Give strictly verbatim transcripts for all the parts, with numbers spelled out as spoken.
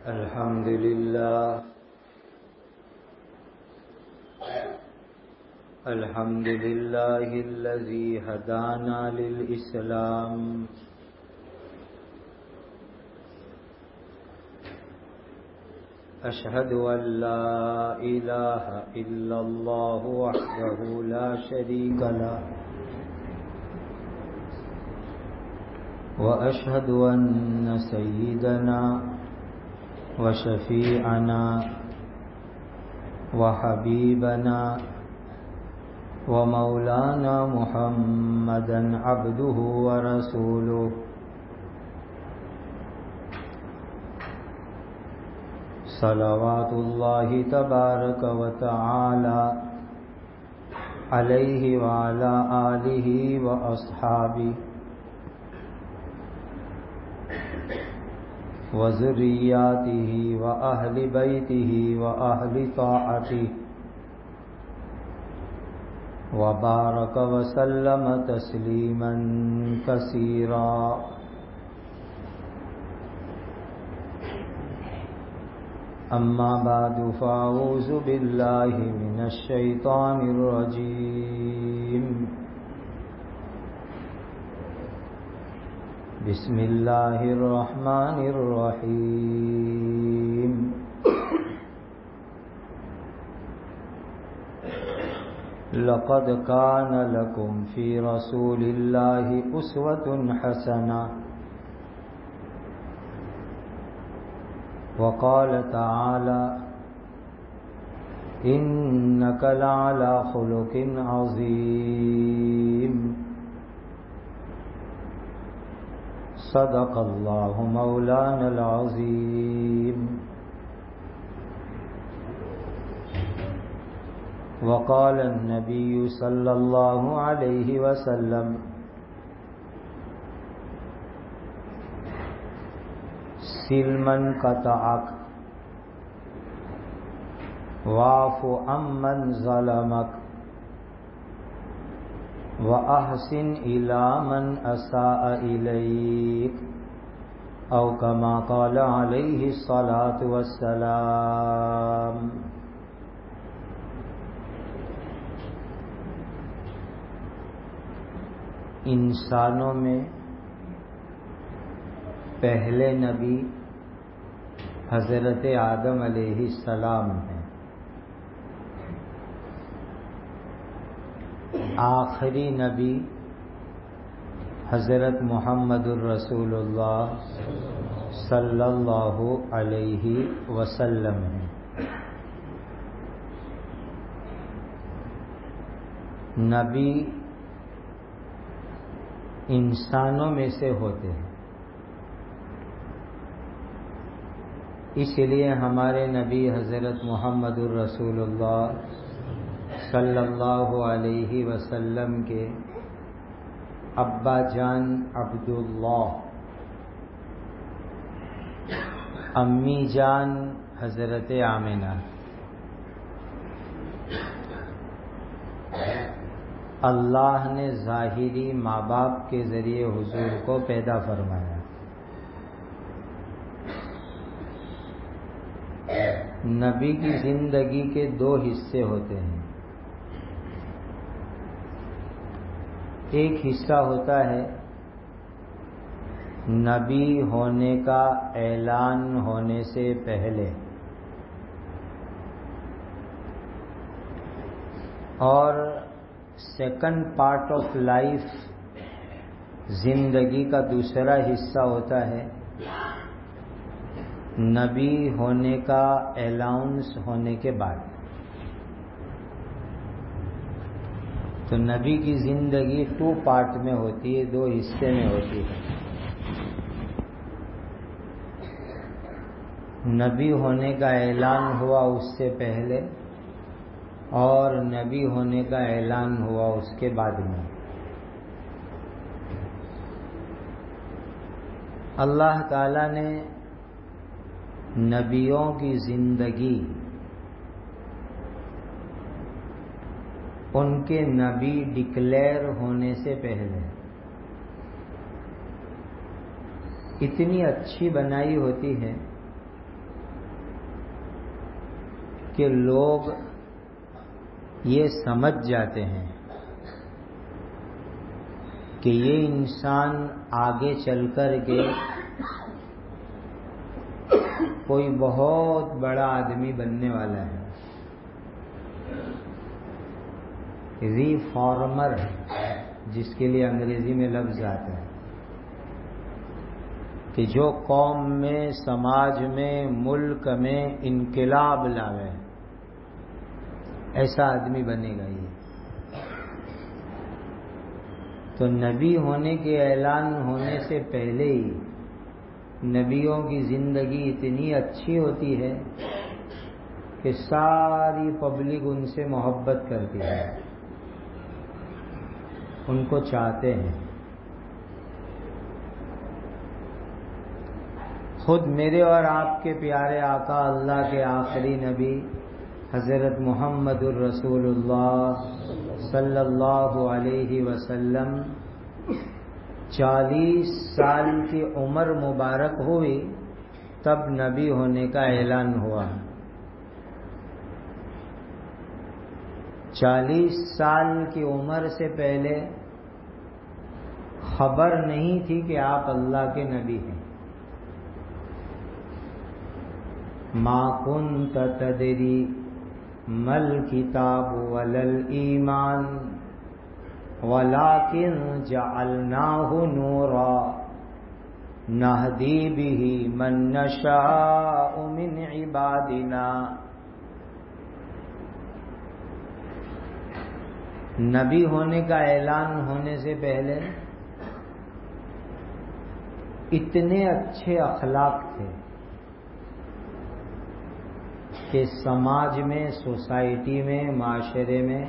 الحمد لله الحمد لله الذي هدانا للإسلام أشهد أن لا إله إلا الله وحده لا شريك له وأشهد أن سيدنا وشفيعنا وحبيبنا ومولانا محمدا عبده ورسوله صلوات الله تبارك وتعالى عليه وعلى آله وأصحابه وذرياته وأهل بيته وأهل طاعته وبارك وسلم تسليما كثيرا. أما بعد فأعوذ بالله من الشيطان الرجيم. بسم الله الرحمن الرحيم. لقد كان لكم في رسول الله أسوة حسنة. وقال تعالى إنك لعلى خلق عظيم. صدق الله مولانا العظيم. وقال النبي صلى الله عليه وسلم سل من قطعك واعف عمن ظلمك وأحسن إلى من أساء إليك أو كما قال عليه الصلاة والسلام. انسانوں میں پہلے نبی حضرت آدم علیہ السلام ہیں. آخری نبی حضرت محمد الرسول اللہ صلی اللہ علیہ وسلم ہیں. نبی انسانوں میں سے ہوتے ہیں، اس لیے ہمارے نبی حضرت محمد الرسول اللہ صلی اللہ علیہ وسلم کے ابا جان عبداللہ، امی جان حضرت آمنہ، اللہ نے ظاہری ماں باپ کے ذریعے حضور کو پیدا فرمایا. نبی کی زندگی کے دو حصے ہوتے ہیں. ایک حصہ ہوتا ہے نبی ہونے کا اعلان ہونے سے پہلے، اور سیکنڈ پارٹ آف لائف زندگی کا دوسرا حصہ ہوتا ہے نبی ہونے کا الاؤنس ہونے کے بعد. تو نبی کی زندگی ٹو پارٹ میں ہوتی ہے، دو حصے میں ہوتی ہے. نبی ہونے کا اعلان ہوا اس سے پہلے اور نبی ہونے کا اعلان ہوا اس کے بعد میں. اللہ تعالی نے نبیوں کی زندگی ان کے نبی ڈکلیئر ہونے سے پہلے اتنی اچھی بنائی ہوتی ہے کہ لوگ یہ سمجھ جاتے ہیں کہ یہ انسان آگے چل کر کے کوئی بہت بڑا آدمی بننے والا ہے، ریفارمر جس کے لیے انگریزی میں لفظ آتا ہے، کہ جو قوم میں، سماج میں، ملک میں انقلاب لاوے، ایسا آدمی بنے گا یہ۔ تو نبی ہونے کے اعلان ہونے سے پہلے ہی نبیوں کی زندگی اتنی اچھی ہوتی ہے کہ ساری پبلک ان سے محبت کرتی ہے، ان کو چاہتے ہیں۔ خود میرے اور آپ کے پیارے آقا اللہ کے آخری نبی حضرت محمد الرسول اللہ صلی اللہ علیہ وسلم چالیس سال کی عمر مبارک ہوئی تب نبی ہونے کا اعلان ہوا۔ چالیس سال کی عمر سے پہلے خبر نہیں تھی کہ آپ اللہ کے نبی ہیں۔ ما کنت تدری مل کتاب ولل ایمان ولیکن جعلناہ نورا نہدی بہ من نشاء من عبادنا۔ نبی ہونے کا اعلان ہونے سے پہلے اتنے اچھے اخلاق تھے کہ سماج میں، سوسائٹی میں، معاشرے میں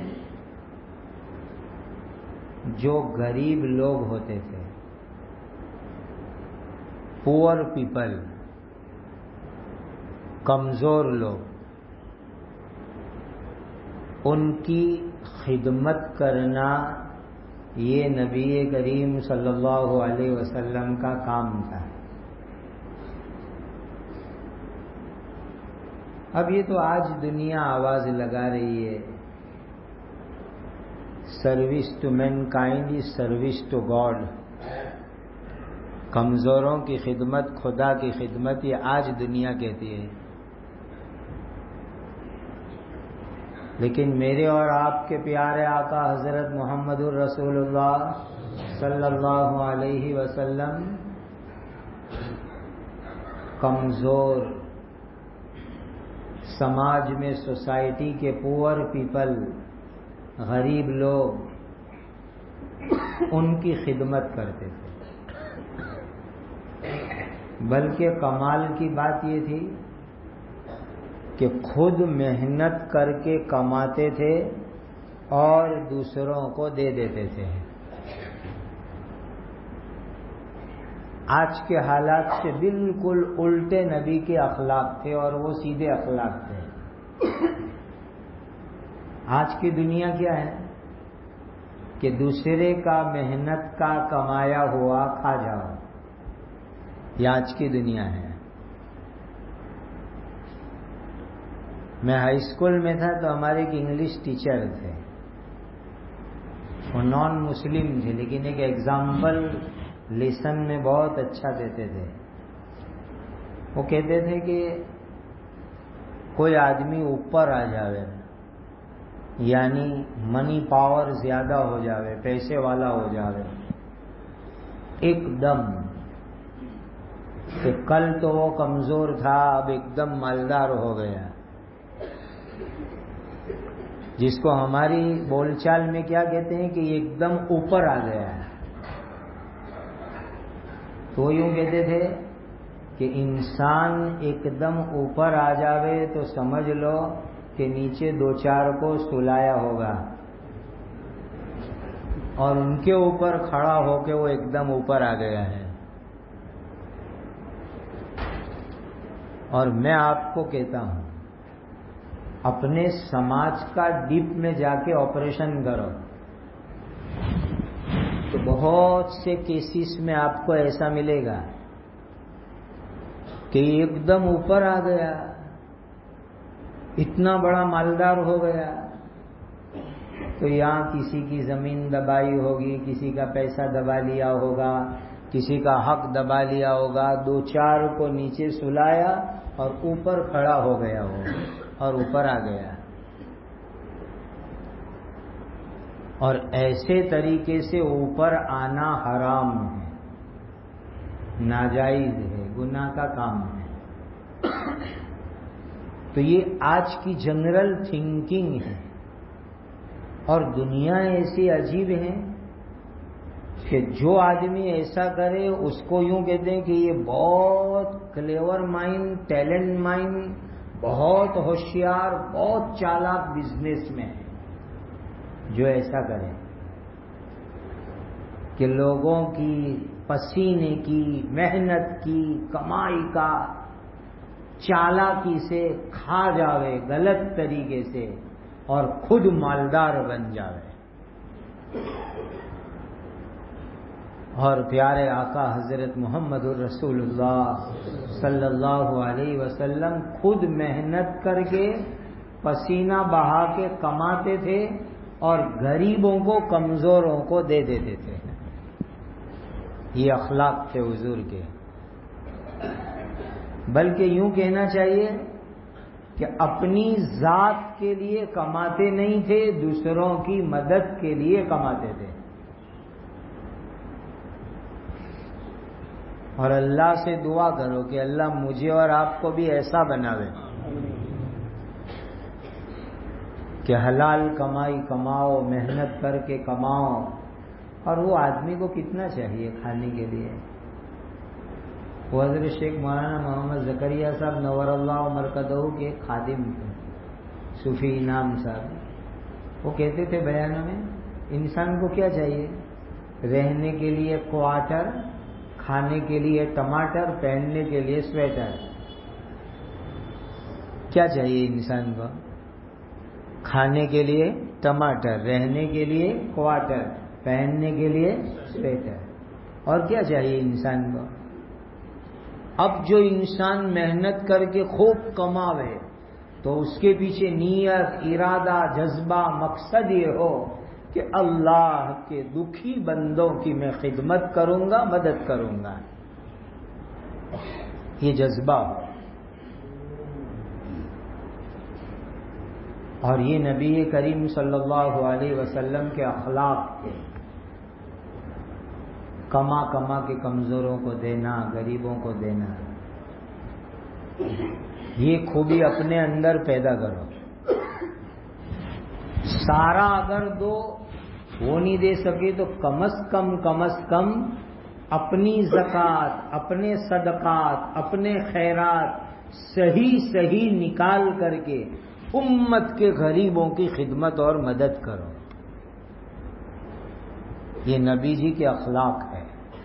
جو غریب لوگ ہوتے تھے، پور پیپل، کمزور لوگ، ان کی خدمت کرنا یہ نبی کریم صلی اللہ علیہ وسلم کا کام تھا۔ اب یہ تو آج دنیا آواز لگا رہی ہے، service to mankind is service to God, کمزوروں کی خدمت خدا کی خدمت، یہ آج دنیا کہتی ہے۔ لیکن میرے اور آپ کے پیارے آقا حضرت محمد الرسول اللہ صلی اللہ علیہ وسلم کمزور، سماج میں، سوسائٹی کے پور پیپل، غریب لوگ، ان کی خدمت کرتے تھے۔ بلکہ کمال کی بات یہ تھی کہ خود محنت کر کے کماتے تھے اور دوسروں کو دے دیتے تھے۔ آج کے حالات سے بالکل الٹے نبی کے اخلاق تھے، اور وہ سیدھے اخلاق تھے۔ آج کی دنیا کیا ہے کہ دوسرے کا محنت کا کمایا ہوا کھا جاؤ، یہ آج کی دنیا ہے۔ میں ہائی اسکول میں تھا تو ہمارے ایک انگلش ٹیچر تھے، وہ نان مسلم تھے، لیکن ایک ایگزامپل لیسن میں بہت اچھا دیتے تھے۔ وہ کہتے تھے کہ کوئی آدمی اوپر آ جاوے، یعنی منی پاور زیادہ ہو جاوے، پیسے والا ہو جاوے، ایک دم، کہ کل تو وہ کمزور تھا اب ایک دم مالدار ہو گیا، جس کو ہماری بول چال میں کیا کہتے ہیں کہ یہ ایک دم اوپر آ گیا ہے۔ تو یوں کہتے تھے کہ انسان ایک دم اوپر آ جاوے تو سمجھ لو کہ نیچے دو چار کو سلایا ہوگا، اور ان کے اوپر کھڑا ہو کے وہ ایک دم اوپر آ گیا ہے۔ اور میں آپ کو کہتا ہوں، اپنے سماج کا ڈیپ میں جا کے آپریشن کرو تو بہت سے کیسز میں آپ کو ایسا ملے گا کہ ایک دم اوپر آ گیا، اتنا بڑا مالدار ہو گیا تو یہاں کسی کی زمین دبائی ہوگی، کسی کا پیسہ دبا لیا ہوگا، کسی کا حق دبا لیا ہوگا، دو چار کو نیچے سلایا اور اوپر کھڑا ہو گیا وہ اور اوپر آ گیا. اور ایسے طریقے سے اوپر آنا حرام ہے، ناجائز ہے، گناہ کا کام ہے. تو یہ آج کی جنرل تھنکنگ ہے. اور دنیا ایسی عجیب ہے کہ جو آدمی ایسا کرے اس کو یوں کہتے ہیں کہ یہ بہت کلیور مائنڈ، ٹیلنٹ مائنڈ، بہت ہوشیار، بہت چالاک بزنس میں ہے جو ایسا کرے کہ لوگوں کی پسینے کی، محنت کی، کمائی کا چالاکی سے کھا جاوے غلط طریقے سے اور خود مالدار بن جاوے. اور پیارے آقا حضرت محمد الرسول اللہ صلی اللہ علیہ وسلم خود محنت کر کے پسینہ بہا کے کماتے تھے اور غریبوں کو، کمزوروں کو دے دیتے تھے. یہ اخلاق تھے حضور کے. بلکہ یوں کہنا چاہیے کہ اپنی ذات کے لیے کماتے نہیں تھے، دوسروں کی مدد کے لیے کماتے تھے. اور اللہ سے دعا کرو کہ اللہ مجھے اور آپ کو بھی ایسا بناوے کہ حلال کمائی کماؤ، محنت کر کے کماؤ. اور وہ آدمی کو کتنا چاہیے کھانے کے لیے؟ وہ حضرت شیخ مولانا محمد زکریا صاحب نور اللہ مرکزہ کے خادم تھے، صوفی انعام صاحب. وہ کہتے تھے بیانوں میں، انسان کو کیا چاہیے؟ رہنے کے لیے کوارٹر، کھانے کے لیے ٹماٹر، پہننے کے لیے سویٹر. کیا چاہیے انسان کو؟ کھانے کے لیے ٹماٹر، رہنے کے لیے کوارٹر، پہننے کے لیے سویٹر. اور کیا چاہیے انسان کو؟ اب جو انسان محنت کر کے خوب کماوے تو اس کے پیچھے نیت، ارادہ، جذبہ، مقصد یہ ہو کہ اللہ کے دکھی بندوں کی میں خدمت کروں گا، مدد کروں گا. یہ جذبہ ہو. اور یہ نبی کریم صلی اللہ علیہ وسلم کے اخلاق تھے. کما کما کے کمزوروں کو دینا، غریبوں کو دینا. یہ خوبی اپنے اندر پیدا کرو. سارا اگر دو وہ نہیں دے سکے تو کم از کم کم از کم اپنی زکوٰۃ، اپنے صدقات، اپنے خیرات صحیح صحیح نکال کر کے امت کے غریبوں کی خدمت اور مدد کرو. یہ نبی جی کے اخلاق ہے.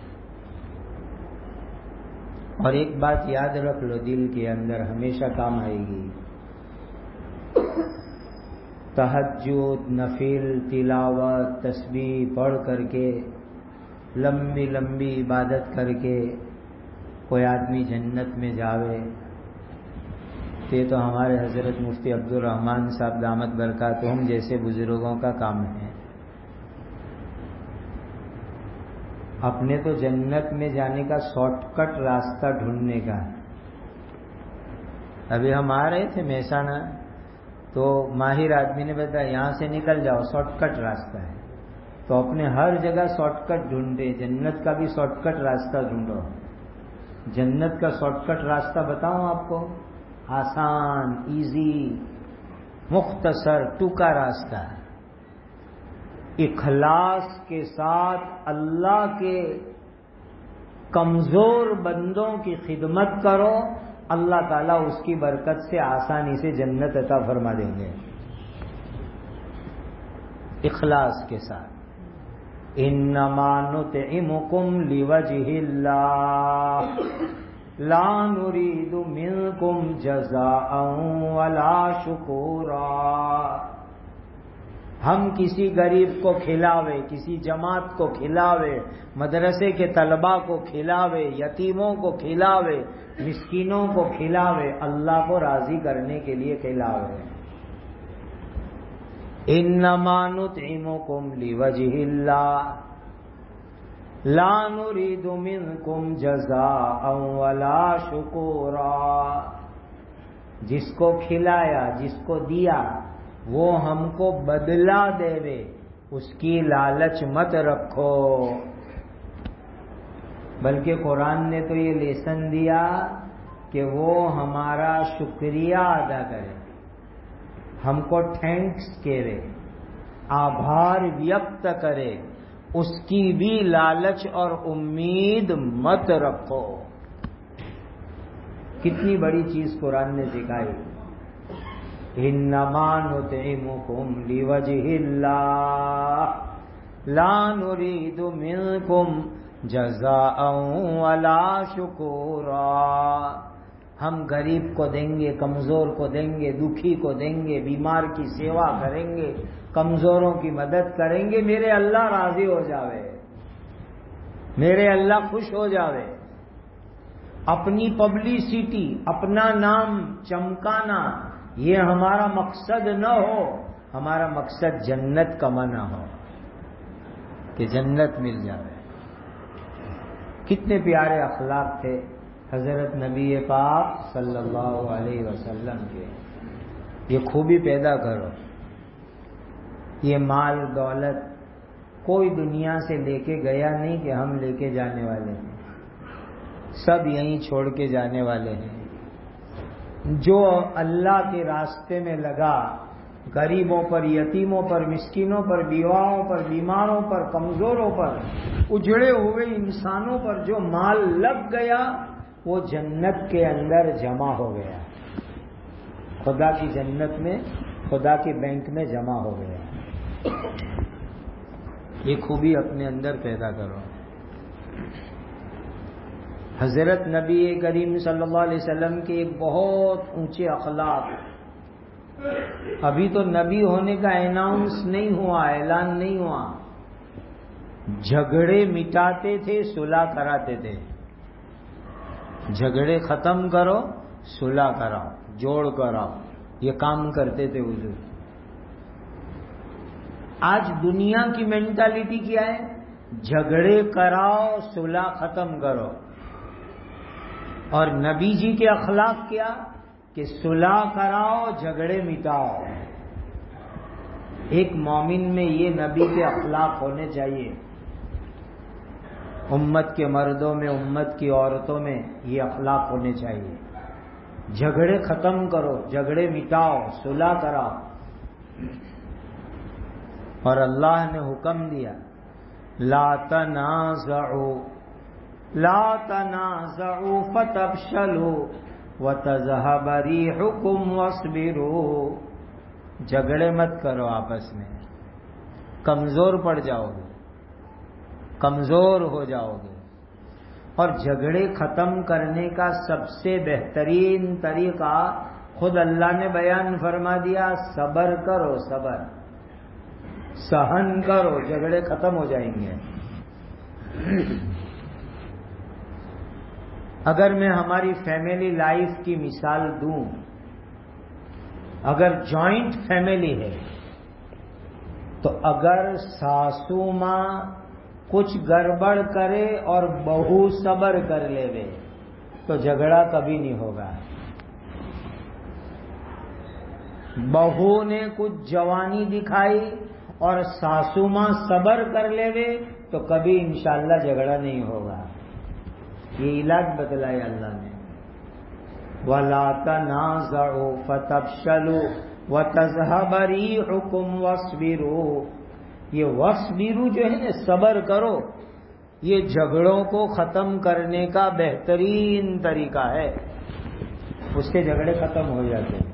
اور ایک بات یاد رکھ لو، دل کے اندر ہمیشہ کام آئے گی. تہجد، نفل، تلاوت، تسبیح پڑھ کر کے، لمبی لمبی عبادت کر کے کوئی آدمی جنت میں جاوے، یہ تو ہمارے حضرت مفتی عبد الرحمن صاحب دامت برکاتہم جیسے بزرگوں کا کام ہے. اپنے تو جنت میں جانے کا شارٹ کٹ راستہ ڈھونڈنے کا. ابھی ہم آ رہے تھے مہسانہ تو ماہر آدمی نے بتایا یہاں سے نکل جاؤ، شارٹ کٹ راستہ ہے. تو اپنے ہر جگہ شارٹ کٹ ڈھونڈے، جنت کا بھی شارٹ کٹ راستہ ڈھونڈو. جنت کا شارٹ کٹ راستہ بتاؤں آپ کو، آسان، ایزی، مختصر، ٹوکا راستہ. اخلاص کے ساتھ اللہ کے کمزور بندوں کی خدمت کرو، اللہ تعالیٰ اس کی برکت سے آسانی سے جنت عطا فرما دیں گے. اخلاص کے ساتھ. انما نطعمکم لوجہ اللہ لا نريد منکم جزاء ولا شکورا. ہم کسی غریب کو کھلاوے، کسی جماعت کو کھلاوے، مدرسے کے طلباء کو کھلاوے، یتیموں کو کھلاوے، مسکینوں کو کھلاوے، اللہ کو راضی کرنے کے لیے کھلاوے۔ انما نطعمکم لوجہ اللہ لا نريد منکم جزاء ولا شکورا۔ جس کو کھلایا، جس کو دیا، وہ ہم کو بدلہ دے وے، اس کی لالچ مت رکھو۔ بلکہ قرآن نے تو یہ لیسن دیا کہ وہ ہمارا شکریہ ادا کرے، ہم کو تھینکس کہے، آبھار ویکت کرے، اس کی بھی لالچ اور امید مت رکھو۔ کتنی بڑی چیز قرآن نے سکھائی۔ انما نطعمکم لوجہ اللہ لا نريد منکم جزاء ولا شکورا۔ ہم غریب کو دیں گے، کمزور کو دیں گے، دکھی کو دیں گے، بیمار کی سیوا کریں گے، کمزوروں کی مدد کریں گے، میرے اللہ راضی ہو جاوے، میرے اللہ خوش ہو جاوے۔ اپنی پبلسٹی، اپنا نام چمکانا، یہ ہمارا مقصد نہ ہو، ہمارا مقصد جنت کمانا ہو، کہ جنت مل جائے۔ کتنے پیارے اخلاق تھے حضرت نبی پاک صلی اللہ علیہ وسلم کے۔ یہ خوبی پیدا کرو۔ یہ مال دولت کوئی دنیا سے لے کے گیا نہیں کہ ہم لے کے جانے والے ہیں، سب یہیں چھوڑ کے جانے والے ہیں۔ جو اللہ کے راستے میں لگا، غریبوں پر، یتیموں پر، مسکینوں پر، بیواؤں پر، بیماروں پر، کمزوروں پر، اجڑے ہوئے انسانوں پر جو مال لگ گیا، وہ جنت کے اندر جمع ہو گیا، خدا کی جنت میں، خدا کے بینک میں جمع ہو گیا۔ یہ خوبی اپنے اندر پیدا کرو۔ حضرت نبی کریم صلی اللہ علیہ وسلم کے ایک بہت اونچے اخلاق، ابھی تو نبی ہونے کا اناؤنس نہیں ہوا، اعلان نہیں ہوا، جھگڑے مٹاتے تھے، صلح کراتے تھے۔ جھگڑے ختم کرو، صلح کراؤ، جوڑ کراؤ، یہ کام کرتے تھے حضور۔ آج دنیا کی مینٹالٹی کیا ہے؟ جھگڑے کراؤ، صلح ختم کرو۔ اور نبی جی کے اخلاق کیا کہ صلح کراؤ، جھگڑے مٹاؤ۔ ایک مومن میں یہ نبی کے اخلاق ہونے چاہیے۔ امت کے مردوں میں، امت کی عورتوں میں یہ اخلاق ہونے چاہیے۔ جھگڑے ختم کرو، جھگڑے مٹاؤ، صلح کراؤ۔ اور اللہ نے حکم دیا لا تنازعوا لا تنازعوا فتفشلوا وتذهب ريحكم واصبروا۔ جھگڑے مت کرو آپس میں، کمزور پڑ جاؤ گے، کمزور ہو جاؤ گے۔ اور جھگڑے ختم کرنے کا سب سے بہترین طریقہ خود اللہ نے بیان فرما دیا، صبر کرو، صبر، سہن کرو، جھگڑے ختم ہو جائیں گے۔ اگر میں ہماری فیملی لائف کی مثال دوں، اگر جوائنٹ فیملی ہے تو اگر ساسو ماں کچھ گڑبڑ کرے اور بہو صبر کر لے وے تو جھگڑا کبھی نہیں ہوگا۔ بہو نے کچھ جوانی دکھائی اور ساسو ماں صبر کر لے وے تو کبھی انشاءاللہ جھگڑا نہیں ہوگا۔ یہ علاج بتلایا اللہ نے۔ وَلَا تَنَازَعُوا فَتَفْشَلُوا وَتَذْهَبَ رِيحُكُمْ وَاصْبِرُوا۔ یہ وَاصْبِرُوا جو ہے نا، صبر کرو، یہ جھگڑوں کو ختم کرنے کا بہترین طریقہ ہے، اس سے جھگڑے ختم ہو جاتے ہیں۔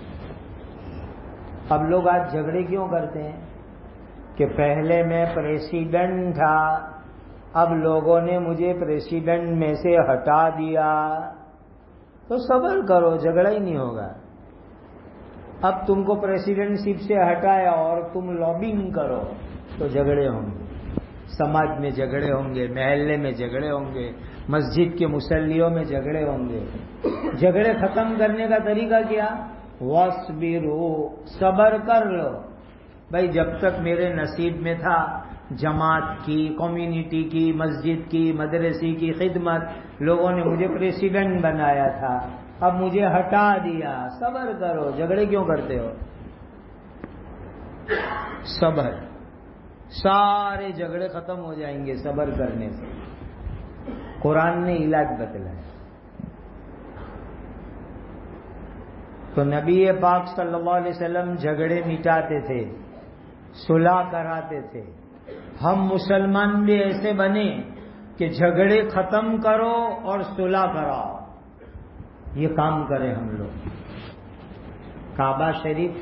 اب لوگ آج جھگڑے کیوں کرتے ہیں کہ پہلے میں پریسیڈنٹ تھا، اب لوگوں نے مجھے پریسیڈنٹ میں سے ہٹا دیا، تو صبر کرو، جھگڑا ہی نہیں ہوگا۔ اب تم کو پریسیڈنٹ شپ سے ہٹایا اور تم لابنگ کرو تو جھگڑے ہوں گے، سماج میں جھگڑے ہوں گے، محلے میں جھگڑے ہوں گے، مسجد کے مصلیوں میں جھگڑے ہوں گے۔ جھگڑے ختم کرنے کا طریقہ کیا؟ وَاصْبِرُوا، صبر کر لو۔ بھائی جب تک میرے نصیب میں تھا جماعت کی، کمیونٹی کی، مسجد کی، مدرسے کی خدمت، لوگوں نے مجھے پریسیڈنٹ بنایا تھا، اب مجھے ہٹا دیا، صبر کرو، جھگڑے کیوں کرتے ہو؟ صبر، سارے جھگڑے ختم ہو جائیں گے صبر کرنے سے۔ قرآن نے علاج بتلایا۔ تو نبی پاک صلی اللہ علیہ وسلم جھگڑے مٹاتے تھے، صلح کراتے تھے۔ ہم مسلمان بھی ایسے بنے کہ جھگڑے ختم کرو اور صلح کراؤ، یہ کام کریں ہم لوگ۔ کعبہ شریف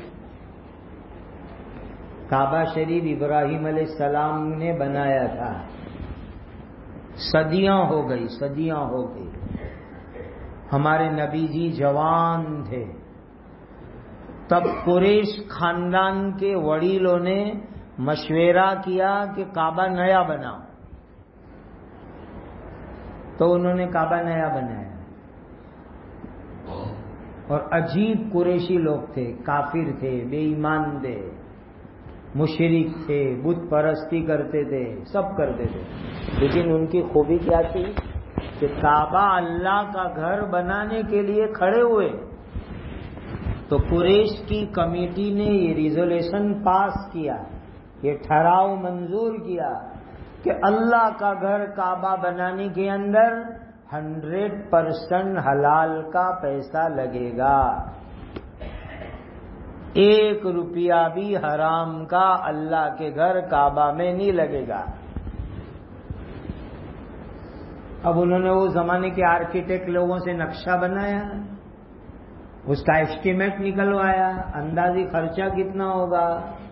کعبہ شریف ابراہیم علیہ السلام نے بنایا تھا، صدیاں ہو گئی صدیاں ہو گئی ہمارے نبی جی جوان تھے، تب قریش خاندان کے وڈیروں نے مشورہ کیا کہ کعبہ نیا بناؤ، تو انہوں نے کعبہ نیا بنایا۔ اور عجیب قریشی لوگ تھے، کافر تھے، بے ایمان تھے، مشرک تھے، بت پرستی کرتے تھے، سب کرتے تھے، لیکن ان کی خوبی کیا تھی کہ کعبہ اللہ کا گھر بنانے کے لیے کھڑے ہوئے۔ تو قریش کی کمیٹی نے یہ ریزولوشن پاس کیا، یہ ٹھہراؤ منظور کیا کہ اللہ کا گھر کعبہ بنانے کے اندر ہنڈریڈ پرسینٹ حلال کا پیسہ لگے گا، ایک روپیہ بھی حرام کا اللہ کے گھر کعبہ میں نہیں لگے گا۔ اب انہوں نے وہ زمانے کے آرکیٹیکٹ لوگوں سے نقشہ بنایا، اس کا ایسٹیمیٹ نکلوایا، اندازی خرچہ کتنا ہوگا،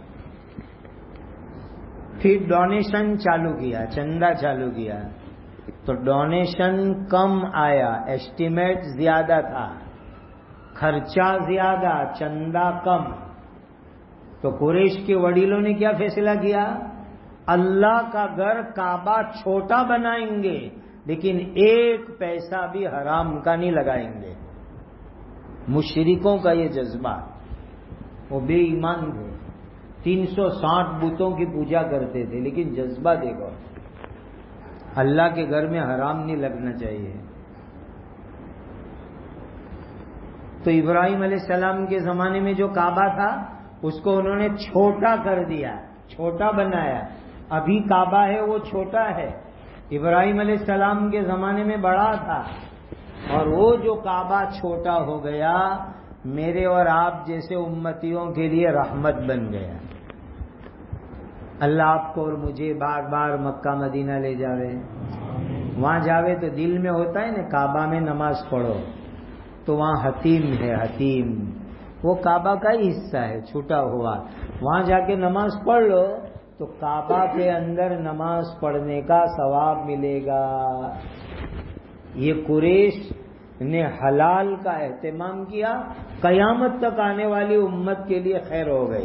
پھر ڈونیشن چالو کیا، چندہ چالو کیا، تو ڈونیشن کم آیا، ایسٹیمیٹ زیادہ تھا، خرچہ زیادہ، چندہ کم۔ تو قریش کے وڈیروں نے کیا فیصلہ کیا؟ اللہ کا گھر کعبہ چھوٹا بنائیں گے لیکن ایک پیسہ بھی حرام کا نہیں لگائیں گے۔ مشرکوں کا یہ جذبہ، وہ بے ایمان تھے، تین سو ساٹھ بتوں کی پوجا کرتے تھے، لیکن جذبہ دیکھو، اللہ کے گھر میں حرام نہیں لگنا چاہیے۔ تو ابراہیم علیہ السلام کے زمانے میں جو کعبہ تھا اس کو انہوں نے چھوٹا کر دیا، چھوٹا بنایا۔ ابھی کعبہ ہے وہ چھوٹا ہے، ابراہیم علیہ السلام کے زمانے میں بڑا تھا، اور وہ جو کعبہ چھوٹا ہو گیا میرے اور آپ جیسے امتیوں کے لیے رحمت بن گیا۔ اللہ آپ کو اور مجھے بار بار مکہ مدینہ لے جاوے، وہاں جاوے تو دل میں ہوتا ہے نا کعبہ میں نماز پڑھو، تو وہاں حتیم ہے، حتیم وہ کعبہ کا ہی حصہ ہے چھوٹا ہوا، وہاں جا کے نماز پڑھ لو تو کعبہ کے اندر نماز پڑھنے کا ثواب ملے گا۔ یہ قریش نے حلال کا اہتمام کیا، قیامت تک آنے والی امت کے لیے خیر ہو گئی۔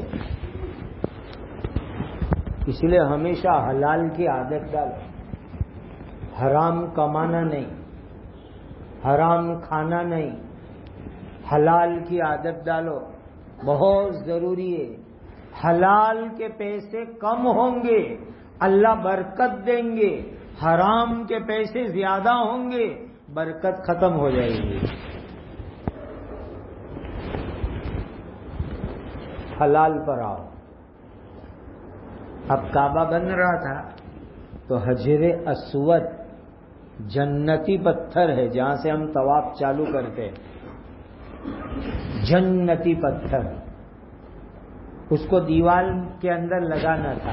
اس لیے ہمیشہ حلال کی عادت ڈالو، حرام کمانا نہیں، حرام کھانا نہیں، حلال کی عادت ڈالو، بہت ضروری ہے۔ حلال کے پیسے کم ہوں گے اللہ برکت دیں گے، حرام کے پیسے زیادہ ہوں گے برکت ختم ہو جائے گی۔ حلال پر آؤ۔ اب کعبہ بن رہا تھا تو حجر اسود جنتی پتھر ہے جہاں سے ہم طواف چالو کرتے، جنتی پتھر، اس کو دیوار کے اندر لگانا تھا۔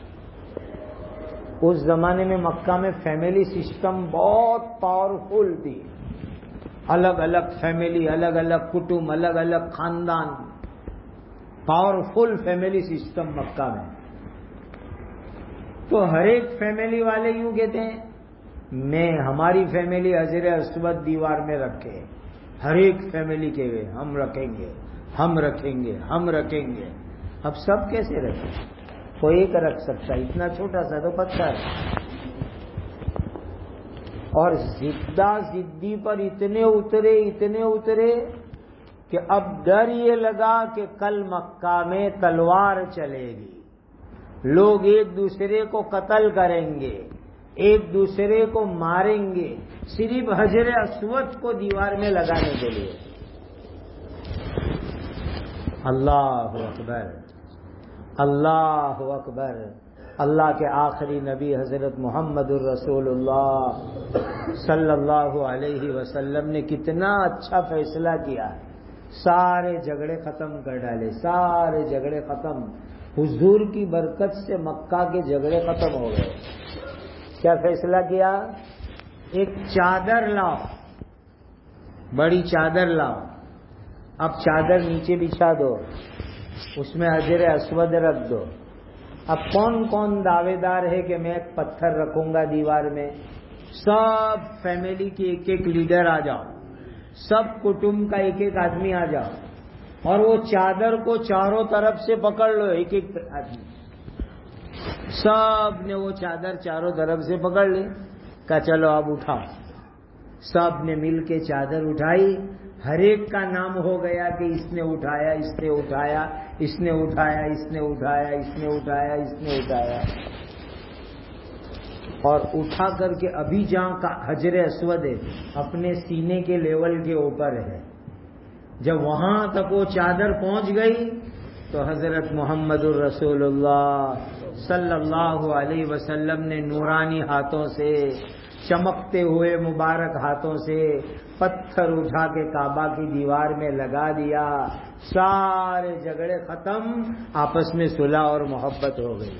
اس زمانے میں مکہ میں فیملی سسٹم بہت پاورفل تھی، الگ الگ فیملی، الگ الگ کٹم، الگ الگ خاندان، پاورفل فیملی سسٹم مکہ میں۔ تو ہر ایک فیملی والے یوں کہتے ہیں میں ہماری فیملی حجر اسود دیوار میں رکھے، ہر ایک فیملی کے ہم رکھیں گے، ہم رکھیں گے ہم رکھیں گے. اب سب کیسے رکھیں؟ کوئی ایک رکھ سکتا ہے، اتنا چھوٹا سا تو پتھر. اور زدہ زدی پر اتنے اترے اتنے اترے کہ اب ڈر یہ لگا کہ کل مکہ میں تلوار چلے گی، لوگ ایک دوسرے کو قتل کریں گے، ایک دوسرے کو ماریں گے، صرف حجر اسود کو دیوار میں لگانے کے لیے. اللہ اکبر اللہ اکبر. اللہ کے آخری نبی حضرت محمد الرسول اللہ صلی اللہ علیہ وسلم نے کتنا اچھا فیصلہ کیا. سارے جھگڑے ختم کر ڈالے، سارے جھگڑے ختم. حضور کی برکت سے مکہ کے جھگڑے ختم ہو گئے. کیا فیصلہ کیا؟ ایک چادر لاؤ، بڑی چادر لاؤ. اب چادر نیچے بچھا دو، اس میں حجر اسود رکھ دو. اب کون کون دعوے دار ہے کہ میں ایک پتھر رکھوں گا دیوار میں؟ سب فیملی کے ایک ایک لیڈر آ جاؤ، سب کٹمب کا ایک ایک آدمی آ جاؤ، اور وہ چادر کو چاروں طرف سے پکڑ لو، ایک ایک آدمی. سب نے وہ چادر چاروں طرف سے پکڑ لی. کہا چلو اب اٹھاؤ. سب نے مل کے چادر اٹھائی. ہر ایک کا نام ہو گیا کہ اس نے اٹھایا اس نے اٹھایا اس نے اٹھایا اس نے اٹھایا اس نے اٹھایا اس نے اٹھایا. اور اٹھا کر کے ابھی جہاں کا حجر اسود ہے اپنے سینے کے لیول کے اوپر ہے. جب وہاں تک وہ چادر پہنچ گئی تو حضرت محمد الرسول اللہ صلی اللہ علیہ وسلم نے نورانی ہاتھوں سے، چمکتے ہوئے مبارک ہاتھوں سے پتھر اٹھا کے کعبہ کی دیوار میں لگا دیا. سارے جھگڑے ختم، آپس میں صلح اور محبت ہو گئی.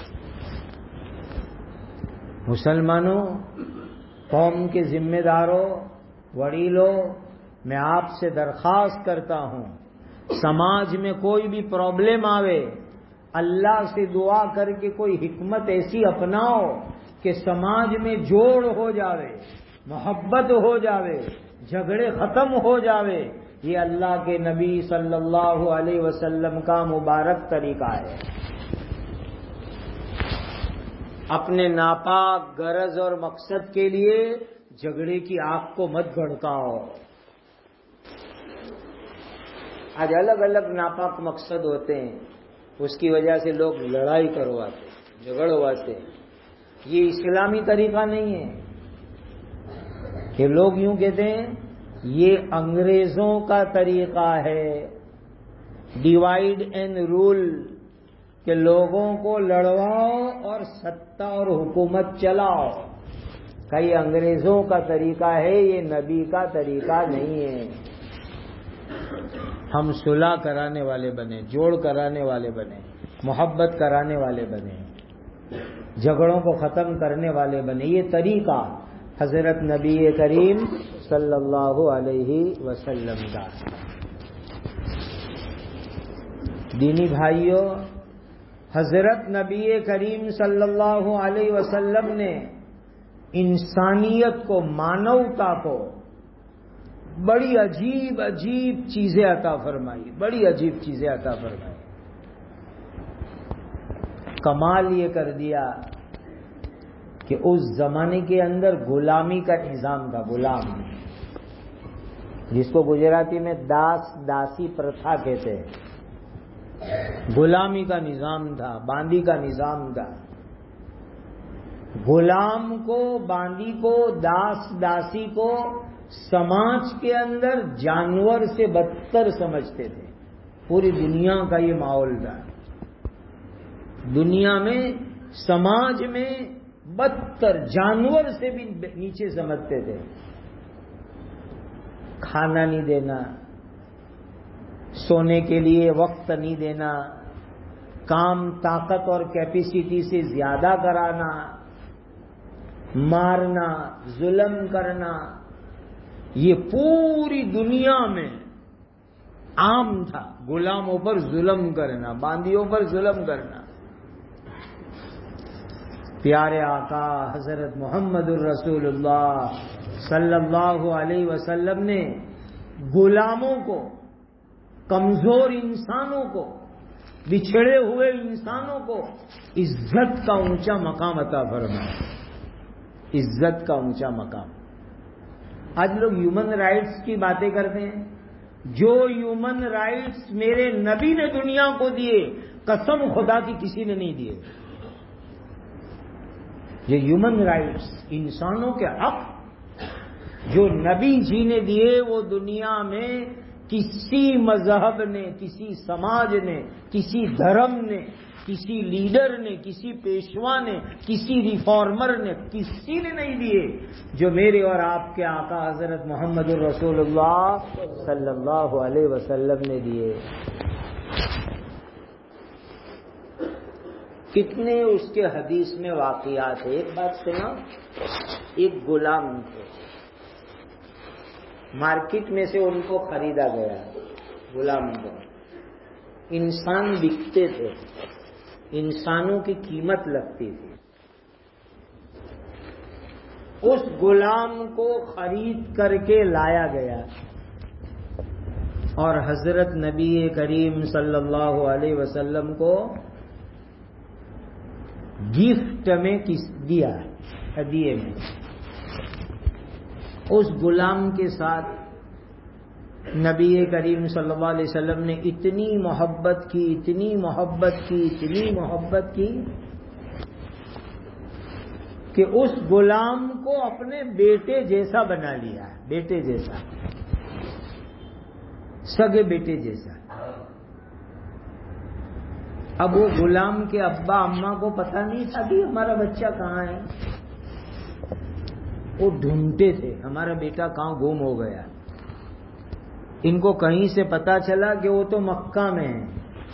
مسلمانوں، قوم کے ذمہ داروں، وڈیلوں، میں آپ سے درخواست کرتا ہوں، سماج میں کوئی بھی پرابلم آوے، اللہ سے دعا کر کے کوئی حکمت ایسی اپناؤ کہ سماج میں جوڑ ہو جاوے، محبت ہو جاوے، جھگڑے ختم ہو جاوے. یہ اللہ کے نبی صلی اللہ علیہ وسلم کا مبارک طریقہ ہے. اپنے ناپاک غرض اور مقصد کے لیے جھگڑے کی آگ کو مت بھڑکاؤ. آج الگ الگ ناپاک مقصد ہوتے ہیں، اس کی وجہ سے لوگ لڑائی کرواتے، جھگڑواتے. یہ اسلامی طریقہ نہیں ہے. کہ لوگ یوں کہتے ہیں یہ انگریزوں کا طریقہ ہے، ڈیوائیڈ اینڈ رول، کہ لوگوں کو لڑواؤ اور ستہ اور حکومت چلاؤ. کہ یہ انگریزوں کا طریقہ ہے، یہ نبی کا طریقہ نہیں ہے. ہم صلح کرانے والے بنے، جوڑ کرانے والے بنے، محبت کرانے والے بنے، جھگڑوں کو ختم کرنے والے بنے. یہ طریقہ حضرت نبی کریم صلی اللہ علیہ وسلم کا. دینی بھائیوں، حضرت نبی کریم صلی اللہ علیہ وسلم نے انسانیت کو، مانوتا کو بڑی عجیب عجیب چیزیں عطا فرمائی، بڑی عجیب چیزیں عطا فرمائی. کمال یہ کر دیا کہ اس زمانے کے اندر غلامی کا نظام تھا. غلام، جس کو گجراتی میں داس داسی پرتھا کہتے ہیں، غلامی کا نظام تھا، باندی کا نظام تھا. غلام کو، باندی کو، داس داسی کو سماج کے اندر جانور سے بدتر سمجھتے تھے. پوری دنیا کا یہ ماحول تھا. دنیا میں، سماج میں بدتر، جانور سے بھی نیچے سمجھتے تھے. کھانا نہیں دینا، سونے کے لیے وقت نہیں دینا، کام طاقت اور کیپیسٹی سے زیادہ کرانا، مارنا، ظلم کرنا، یہ پوری دنیا میں عام تھا. غلاموں پر ظلم کرنا، باندیوں پر ظلم کرنا. پیارے آقا حضرت محمد الرسول اللہ صلی اللہ علیہ وسلم نے غلاموں کو کمزور انسانوں کو، بچھڑے ہوئے انسانوں کو عزت کا اونچا مقام عطا فرمائے، عزت کا اونچا مقام۔ آج لوگ ہیومن رائٹس کی باتیں کرتے ہیں، جو ہیومن رائٹس میرے نبی نے دنیا کو دیے، قسم خدا کی کسی نے نہیں دیے۔ یہ ہیومن رائٹس، انسانوں کے حق جو نبی جی نے دیے، وہ دنیا میں کسی مذہب نے، کسی سماج نے، کسی دھرم نے، کسی لیڈر نے، کسی پیشوا نے، کسی ریفارمر نے، کسی نے نہیں دیے جو میرے اور آپ کے آقا حضرت محمد الرسول اللہ صلی اللہ علیہ وسلم نے دیے۔ کتنے اس کے حدیث میں واقعات ہیں۔ ایک بات سنا، ایک غلام تھے، مارکیٹ میں سے ان کو خریدا گیا، غلام کو۔ انسان بکتے تھے، انسانوں کی قیمت لگتی تھی۔ اس غلام کو خرید کر کے لایا گیا اور حضرت نبی کریم صلی اللہ علیہ وسلم کو گفٹ میں کس دیا، ہدیے میں۔ اس غلام کے ساتھ نبی کریم صلی اللہ علیہ وسلم نے اتنی محبت کی، اتنی محبت کی، اتنی محبت کی کہ اس غلام کو اپنے بیٹے جیسا بنا لیا، بیٹے جیسا، سگے بیٹے جیسا۔ اب وہ غلام کے ابا اماں کو پتہ نہیں تھا کہ ہمارا بچہ کہاں ہے، وہ ڈھونڈتے تھے ہمارا بیٹا کہاں گم ہو گیا۔ ان کو کہیں سے پتا چلا کہ وہ تو مکہ میں ہے،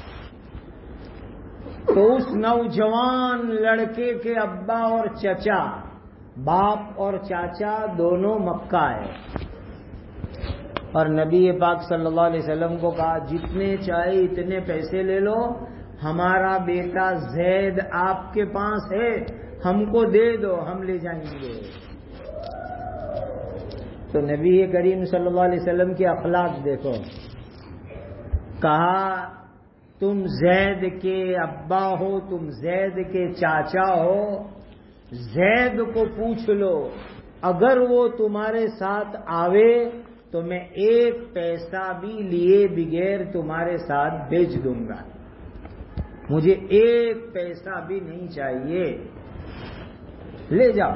تو اس نوجوان لڑکے کے ابا اور چچا، باپ اور چاچا دونوں مکہ ہے، اور نبی پاک صلی اللہ علیہ وسلم کو کہا جتنے چاہے اتنے پیسے لے لو، ہمارا بیٹا زید آپ کے پاس ہے، ہم کو دے دو، ہم لے جائیں گے۔ تو نبی کریم صلی اللہ علیہ وسلم کے اخلاق دیکھو، کہا تم زید کے ابا ہو، تم زید کے چاچا ہو، زید کو پوچھ لو، اگر وہ تمہارے ساتھ آوے تو میں ایک پیسہ بھی لیے بغیر تمہارے ساتھ بھیج دوں گا، مجھے ایک پیسہ بھی نہیں چاہیے، لے جاؤ۔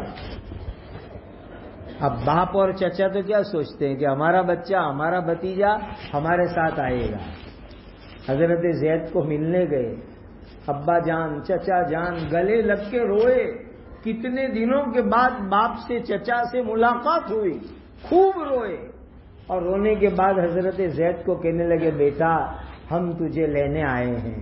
اب باپ اور چچا تو کیا سوچتے ہیں کہ ہمارا بچہ، ہمارا بھتیجا ہمارے ساتھ آئے گا۔ حضرت زید کو ملنے گئے، ابا جان، چچا جان گلے لگ کے روئے۔ کتنے دنوں کے بعد باپ سے، چچا سے ملاقات ہوئی، خوب روئے، اور رونے کے بعد حضرت زید کو کہنے لگے بیٹا ہم تجھے لینے آئے ہیں۔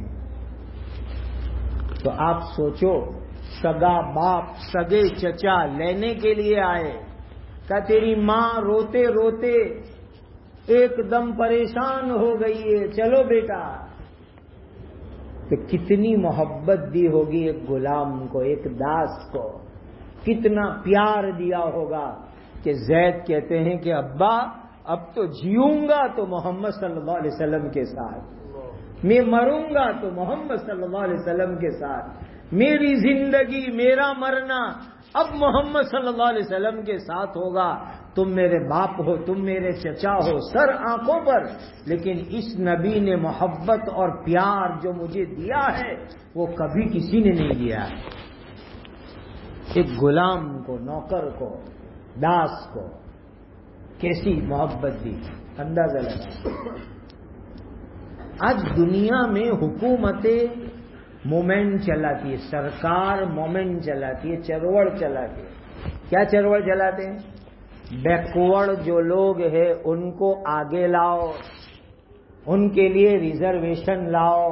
تو آپ سوچو، سگا باپ، سگے چچا لینے کے لیے آئے، کہ تیری ماں روتے روتے ایک دم پریشان ہو گئی ہے، چلو بیٹا۔ تو کتنی محبت دی ہوگی ایک غلام کو، ایک داس کو، کتنا پیار دیا ہوگا کہ زید کہتے ہیں کہ ابا اب تو جیوں گا تو محمد صلی اللہ علیہ وسلم کے ساتھ، میں مروں گا تو محمد صلی اللہ علیہ وسلم کے ساتھ، میری زندگی، میرا مرنا اب محمد صلی اللہ علیہ وسلم کے ساتھ ہوگا۔ تم میرے باپ ہو، تم میرے چچا ہو، سر آنکھوں پر، لیکن اس نبی نے محبت اور پیار جو مجھے دیا ہے وہ کبھی کسی نے نہیں دیا۔ ایک غلام کو، نوکر کو، داس کو کیسی محبت دی، اندازہ لگا۔ آج دنیا میں حکومتیں مومنٹ چلاتی ہے، سرکار مومنٹ چلاتی ہے، چروڑ چلاتی ہے۔ کیا چروڑ چلاتے ہیں؟ بیکورڈ جو لوگ ہیں ان کو آگے لاؤ، ان کے لیے ریزرویشن لاؤ،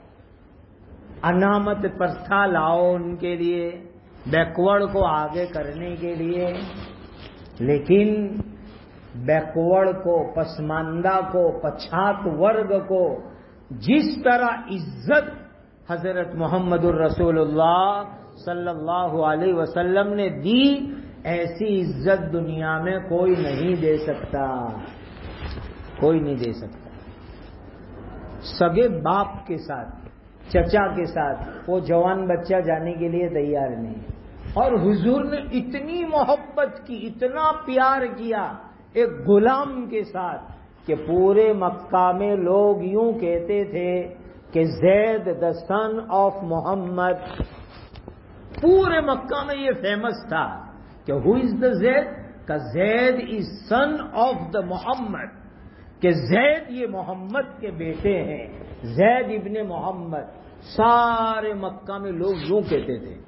انامت پرتھا لاؤ ان کے لیے، بیکورڈ کو آگے کرنے کے لیے۔ لیکن بیکورڈ کو، پسماندہ کو، پچھات ورگ کو جس طرح عزت حضرت محمد الرسول اللہ صلی اللہ علیہ وسلم نے دی، ایسی عزت دنیا میں کوئی نہیں دے سکتا، کوئی نہیں دے سکتا۔ سگے باپ کے ساتھ، چچا کے ساتھ وہ جوان بچہ جانے کے لیے تیار نہیں، اور حضور نے اتنی محبت کی، اتنا پیار کیا ایک غلام کے ساتھ کہ پورے مکہ میں لوگ یوں کہتے تھے کہ زید دا سن آف محمد. پورے مکہ میں یہ فیمس تھا کہ ہو از دا زید، کہ زید از سن آف دا محمد، کہ زید یہ محمد کے بیٹے ہیں، زید ابن محمد. سارے مکہ میں لوگ یوں کہتے تھے.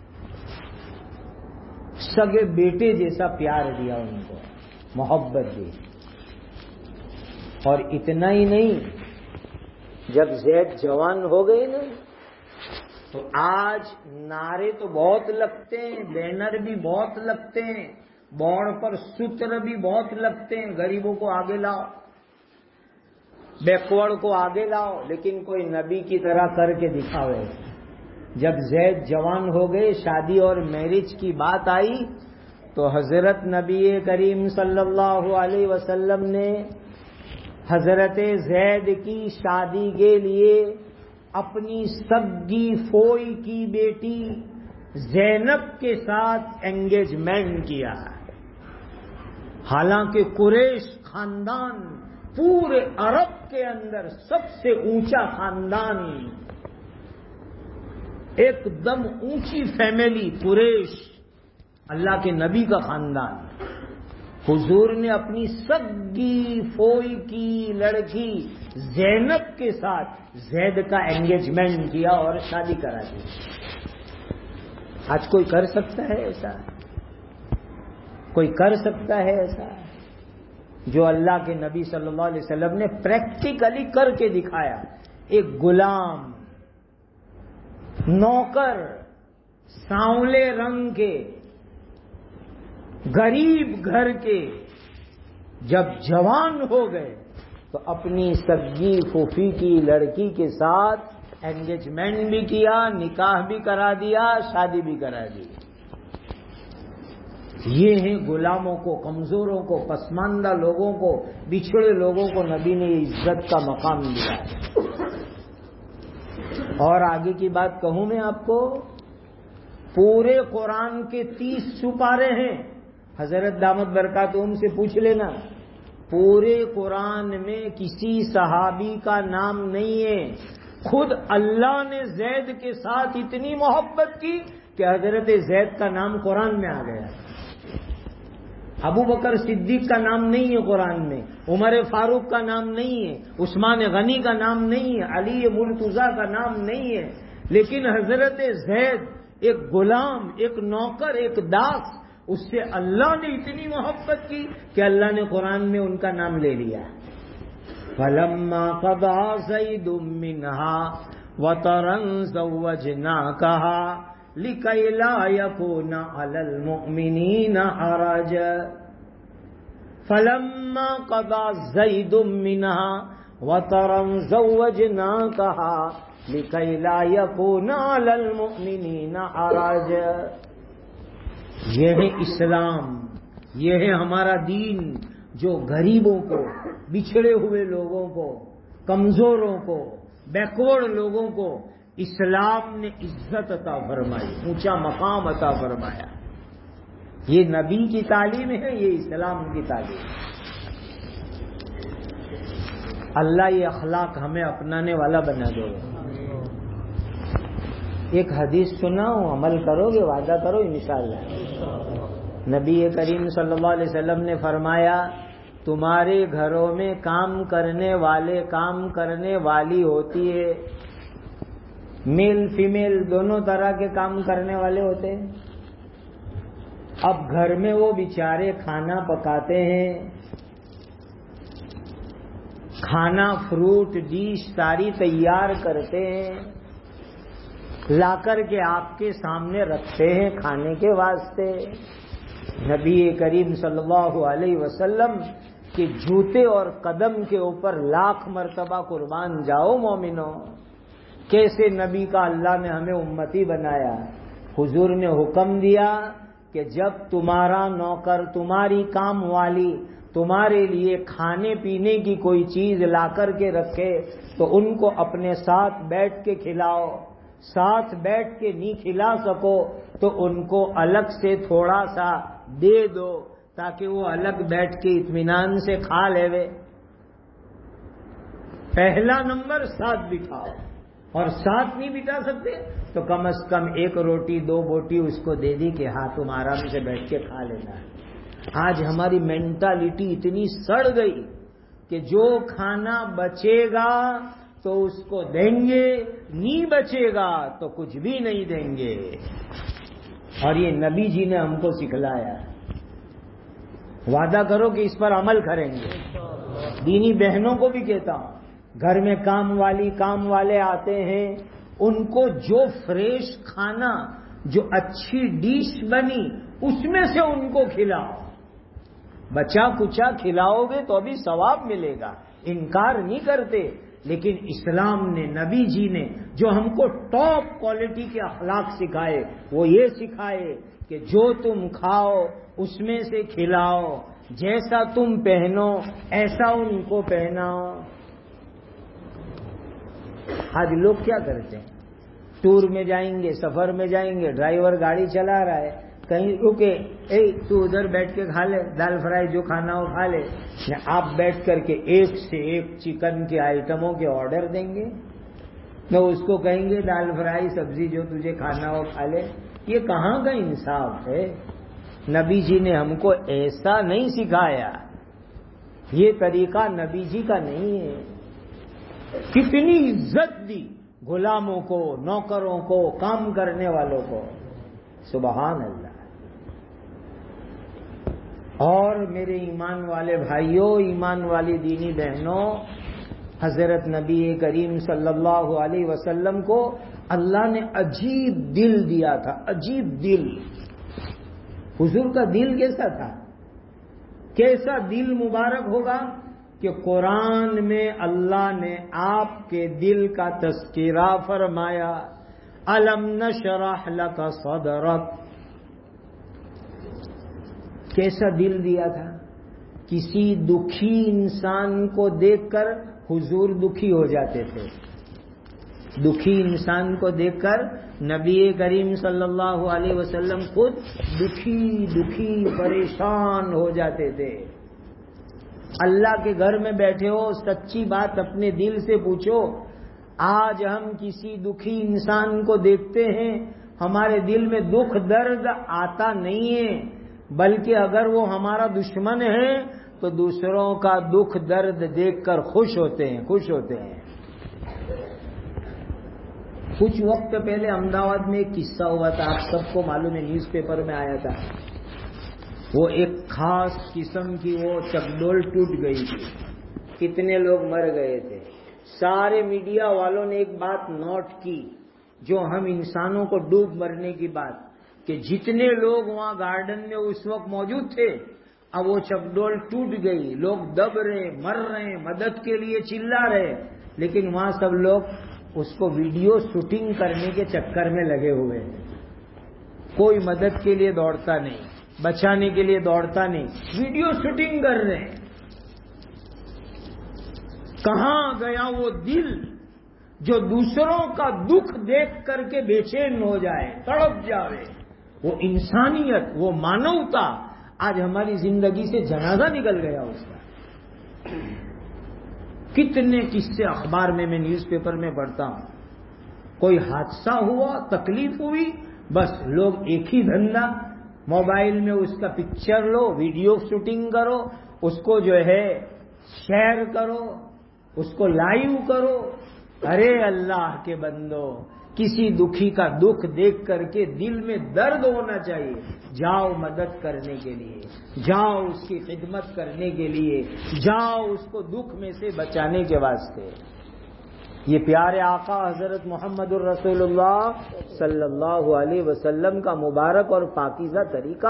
سگے بیٹے جیسا پیار دیا ان کو، محبت دی. اور اتنا ہی نہیں، جب زید جوان ہو گئے نا تو آج نعرے تو بہت لگتے ہیں، بینر بھی بہت لگتے ہیں، بورڈ پر ستر بھی بہت لگتے ہیں، غریبوں کو آگے لاؤ، بیکورڈ کو آگے لاؤ، لیکن کوئی نبی کی طرح کر کے دکھاوے. جب زید جوان ہو گئے، شادی اور میرج کی بات آئی تو حضرت نبی کریم صلی اللہ علیہ وسلم نے حضرت زید کی شادی کے لیے اپنی سگی فوئی کی بیٹی زینب کے ساتھ انگیجمنٹ کیا. حالانکہ قریش خاندان پورے عرب کے اندر سب سے اونچا خاندان، ایک دم اونچی فیملی قریش، اللہ کے نبی کا خاندان. حضور نے اپنی سگی فوئی کی لڑکی زینب کے ساتھ زید کا انگیجمنٹ کیا اور شادی کرا دی. آج کوئی کر سکتا ہے ایسا؟ کوئی کر سکتا ہے ایسا؟ جو اللہ کے نبی صلی اللہ علیہ وسلم نے پریکٹیکلی کر کے دکھایا. ایک غلام، نوکر، سانولے رنگ کے، غریب گھر کے، جب جوان ہو گئے تو اپنی سگی پھوپھی کی لڑکی کے ساتھ انگیجمنٹ بھی کیا، نکاح بھی کرا دیا، شادی بھی کرا دی. یہ ہیں غلاموں کو، کمزوروں کو، پسماندہ لوگوں کو، بچھڑے لوگوں کو نبی نے عزت کا مقام دیا ہے. اور آگے کی بات کہوں میں آپ کو، پورے قرآن کے تیس سپارے ہیں، حضرت دامت برکاتہم سے پوچھ لینا، پورے قرآن میں کسی صحابی کا نام نہیں ہے. خود اللہ نے زید کے ساتھ اتنی محبت کی کہ حضرت زید کا نام قرآن میں آ گیا. ابو بکر صدیق کا نام نہیں ہے قرآن میں، عمر فاروق کا نام نہیں ہے، عثمان غنی کا نام نہیں ہے، علی مرتضیٰ کا نام نہیں ہے، لیکن حضرت زید ایک غلام، ایک نوکر، ایک داس، اس سے اللہ نے اتنی محبت کی کہ اللہ نے قرآن میں ان کا نام لے لیا. فَلَمَّا قَضَىٰ زَيْدٌ مِّنْهَا وَطَرًا زَوَّجْنَاكَهَا لِكَيْ لَا يَكُونَ عَلَى الْمُؤْمِنِينَ حَرَجٌ. فَلَمَّا قَضَىٰ زَيْدٌ مِّنْهَا وَطَرًا زَوَّجْنَاكَهَا لِكَيْ لَا يَكُونَ عَلَى الْمُؤْمِنِينَ حَرَجٌ. یہ ہے اسلام، یہ ہے ہمارا دین، جو غریبوں کو، بچھڑے ہوئے لوگوں کو، کمزوروں کو، بیکورڈ لوگوں کو اسلام نے عزت عطا فرمائی، اونچا مقام عطا فرمایا. یہ نبی کی تعلیم ہے، یہ اسلام کی تعلیم ہے. اللہ یہ اخلاق ہمیں اپنانے والا بنا دے. ایک حدیث سناؤں، عمل کرو گے، وعدہ کرو انشاءاللہ. نبی کریم صلی اللہ علیہ وسلم نے فرمایا، تمہارے گھروں میں کام کرنے والے، کام کرنے والی ہوتی ہے، میل فیمیل دونوں طرح کے کام کرنے والے ہوتے ہیں. اب گھر میں وہ بیچارے کھانا پکاتے ہیں، کھانا، فروٹ ڈش ساری تیار کرتے ہیں، لا کر کے آپ کے سامنے رکھتے ہیں کھانے کے واسطے. نبی کریم صلی اللہ علیہ وسلم کے جوتے اور قدم کے اوپر لاکھ مرتبہ قربان جاؤ مومنوں. کیسے نبی کا اللہ نے ہمیں امتی بنایا. حضور نے حکم دیا کہ جب تمہارا نوکر، تمہاری کام والی تمہارے لیے کھانے پینے کی کوئی چیز لا کر کے رکھے تو ان کو اپنے ساتھ بیٹھ کے کھلاؤ. ساتھ بیٹھ کے نہیں کھلا سکو تو ان کو الگ سے تھوڑا سا دے دو تاکہ وہ الگ بیٹھ کے اطمینان سے کھا لے. پہلا نمبر ساتھ بٹھاؤ، اور ساتھ نہیں بٹھا سکتے تو کم از کم ایک روٹی دو بوٹی اس کو دے دی کہ ہاں تم آرام سے بیٹھ کے کھا لینا. آج ہماری مینٹالٹی اتنی سڑ گئی کہ جو کھانا بچے گا تو اس کو دیں گے، نہیں بچے گا تو کچھ بھی نہیں دیں گے. اور یہ نبی جی نے ہم کو سکھلایا. وعدہ کرو کہ اس پر عمل کریں گے. دینی بہنوں کو بھی کہتا ہوں، گھر میں کام والی کام والے آتے ہیں، ان کو جو فریش کھانا، جو اچھی ڈش بنی اس میں سے ان کو کھلاؤ. بچا کچا کھلاؤ گے تو بھی ثواب ملے گا، انکار نہیں کرتے. لیکن اسلام نے، نبی جی نے جو ہم کو ٹاپ کوالٹی کے اخلاق سکھائے وہ یہ سکھائے کہ جو تم کھاؤ اس میں سے کھلاؤ، جیسا تم پہنو ایسا ان کو پہناؤ. آج لوگ کیا کرتے ہیں؟ ٹور میں جائیں گے، سفر میں جائیں گے، ڈرائیور گاڑی چلا رہا ہے، کہیں رکے، اے تو ادھر بیٹھ کے کھا لے، دال فرائی جو کھانا ہو کھا لے. آپ بیٹھ کر کے ایک سے ایک چکن کے آئٹموں کے آرڈر دیں گے، نہ اس کو کہیں گے دال فرائی سبزی جو تجھے کھانا ہو کھا لے. یہ کہاں کا انصاف ہے؟ نبی جی نے ہم کو ایسا نہیں سکھایا، یہ طریقہ نبی جی کا نہیں ہے. کتنی عزت دی غلاموں کو، نوکروں کو، کام کرنے والوں کو. سبحان اللہ. اور میرے ایمان والے بھائیوں، ایمان والی دینی بہنوں، حضرت نبی کریم صلی اللہ علیہ وسلم کو اللہ نے عجیب دل دیا تھا. عجیب دل. حضور کا دل کیسا تھا؟ کیسا دل مبارک ہوگا کہ قرآن میں اللہ نے آپ کے دل کا تذکرہ فرمایا. الم نشرح لک صدرک. کیسا دل دیا تھا؟ کسی دکھی انسان کو دیکھ کر حضور دکھی ہو جاتے تھے. دکھی انسان کو دیکھ کر نبی کریم صلی اللہ علیہ وسلم خود دکھی دکھی پریشان ہو جاتے تھے. اللہ کے گھر میں بیٹھے ہو، سچی بات اپنے دل سے پوچھو. آج ہم کسی دکھی انسان کو دیکھتے ہیں، ہمارے دل میں دکھ درد آتا نہیں ہے، بلکہ اگر وہ ہمارا دشمن ہے تو دوسروں کا دکھ درد دیکھ کر خوش ہوتے ہیں خوش ہوتے ہیں. کچھ وقت پہلے احمدآباد میں ایک قصہ ہوا تھا، آپ سب کو معلوم ہے، نیوز پیپر میں آیا تھا. وہ ایک خاص قسم کی وہ چکڈول ٹوٹ گئی تھی، کتنے لوگ مر گئے تھے. سارے میڈیا والوں نے ایک بات نوٹ کی جو ہم انسانوں کو ڈوب مرنے کی بات، کہ جتنے لوگ وہاں گارڈن میں اس وقت موجود تھے، اب وہ چکڈول ٹوٹ گئی، لوگ دب رہے، مر رہے، مدد کے لیے چلا رہے، لیکن وہاں سب لوگ اس کو ویڈیو شوٹنگ کرنے کے چکر میں لگے ہوئے ہیں. کوئی مدد کے لیے دوڑتا نہیں، بچانے کے لیے دوڑتا نہیں، ویڈیو شوٹنگ کر رہے ہیں. کہاں گیا وہ دل جو دوسروں کا دکھ دیکھ کر کے بے چین ہو جائے، تڑپ جاوے؟ وہ انسانیت، وہ مانوتا آج ہماری زندگی سے جنازہ نکل گیا اس کا. کتنے قصے اخبار میں میں نیوز پیپر میں پڑھتا ہوں. کوئی حادثہ ہوا، تکلیف ہوئی، بس لوگ ایک ہی دھندا، موبائل میں اس کا پکچر لو، ویڈیو شوٹنگ کرو، اس کو جو ہے شیئر کرو، اس کو لائیو کرو. ارے اللہ کے بندو، کسی دکھی کا دکھ دیکھ کر کے دل میں درد ہونا چاہیے. جاؤ مدد کرنے کے لیے، جاؤ اس کی خدمت کرنے کے لیے، جاؤ اس کو دکھ میں سے بچانے کے واسطے. یہ پیارے آقا حضرت محمد الرسول اللہ صلی اللہ علیہ وسلم کا مبارک اور پاکیزہ طریقہ.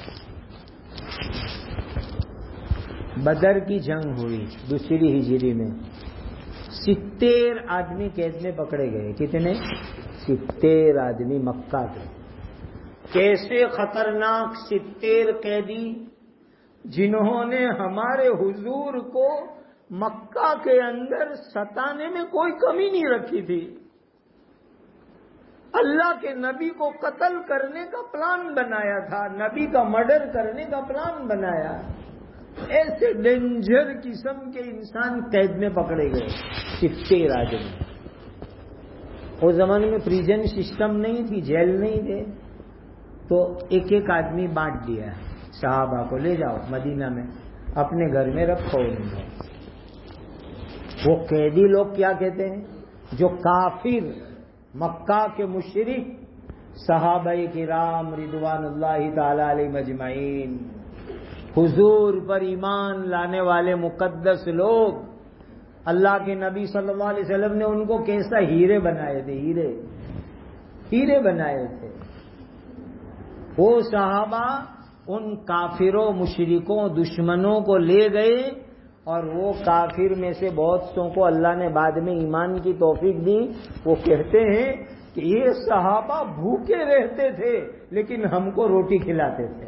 بدر کی جنگ ہوئی دوسری ہجری میں، ستر آدمی قید میں پکڑے گئے. کتنے؟ ستر آدمی مکہ کے. کیسے خطرناک ستر قیدی جنہوں نے ہمارے حضور کو مکہ کے اندر ستانے میں کوئی کمی نہیں رکھی تھی. اللہ کے نبی کو قتل کرنے کا پلان بنایا تھا, نبی کا مرڈر کرنے کا پلان بنایا. ایسے ڈینجر قسم کے انسان قید میں پکڑے گئے سفتے راج میں. اس زمانے میں پریزن سسٹم نہیں تھی, جیل نہیں تھے, تو ایک ایک آدمی بانٹ دیا صحابہ کو, لے جاؤ مدینہ میں اپنے گھر میں رکھو. وہ قیدی لوگ کیا کہتے ہیں, جو کافر مکہ کے مشرک صحابہ کرام رضوان اللہ تعالی علیہ مجمعین, حضور پر ایمان لانے والے مقدس لوگ, اللہ کے نبی صلی اللہ علیہ وسلم نے ان کو کیسا ہیرے بنائے تھے, ہیرے ہیرے بنائے تھے. وہ صحابہ ان کافروں مشرکوں دشمنوں کو لے گئے, اور وہ کافر میں سے بہت سو کو اللہ نے بعد میں ایمان کی توفیق دی. وہ کہتے ہیں کہ یہ صحابہ بھوکے رہتے تھے لیکن ہم کو روٹی کھلاتے تھے.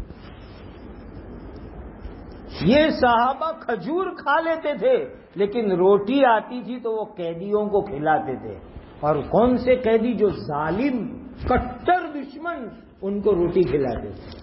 یہ صحابہ کھجور کھا لیتے تھے لیکن روٹی آتی تھی تو وہ قیدیوں کو کھلاتے تھے. اور کون سے قیدی, جو ظالم کٹر دشمن, ان کو روٹی کھلاتے تھے.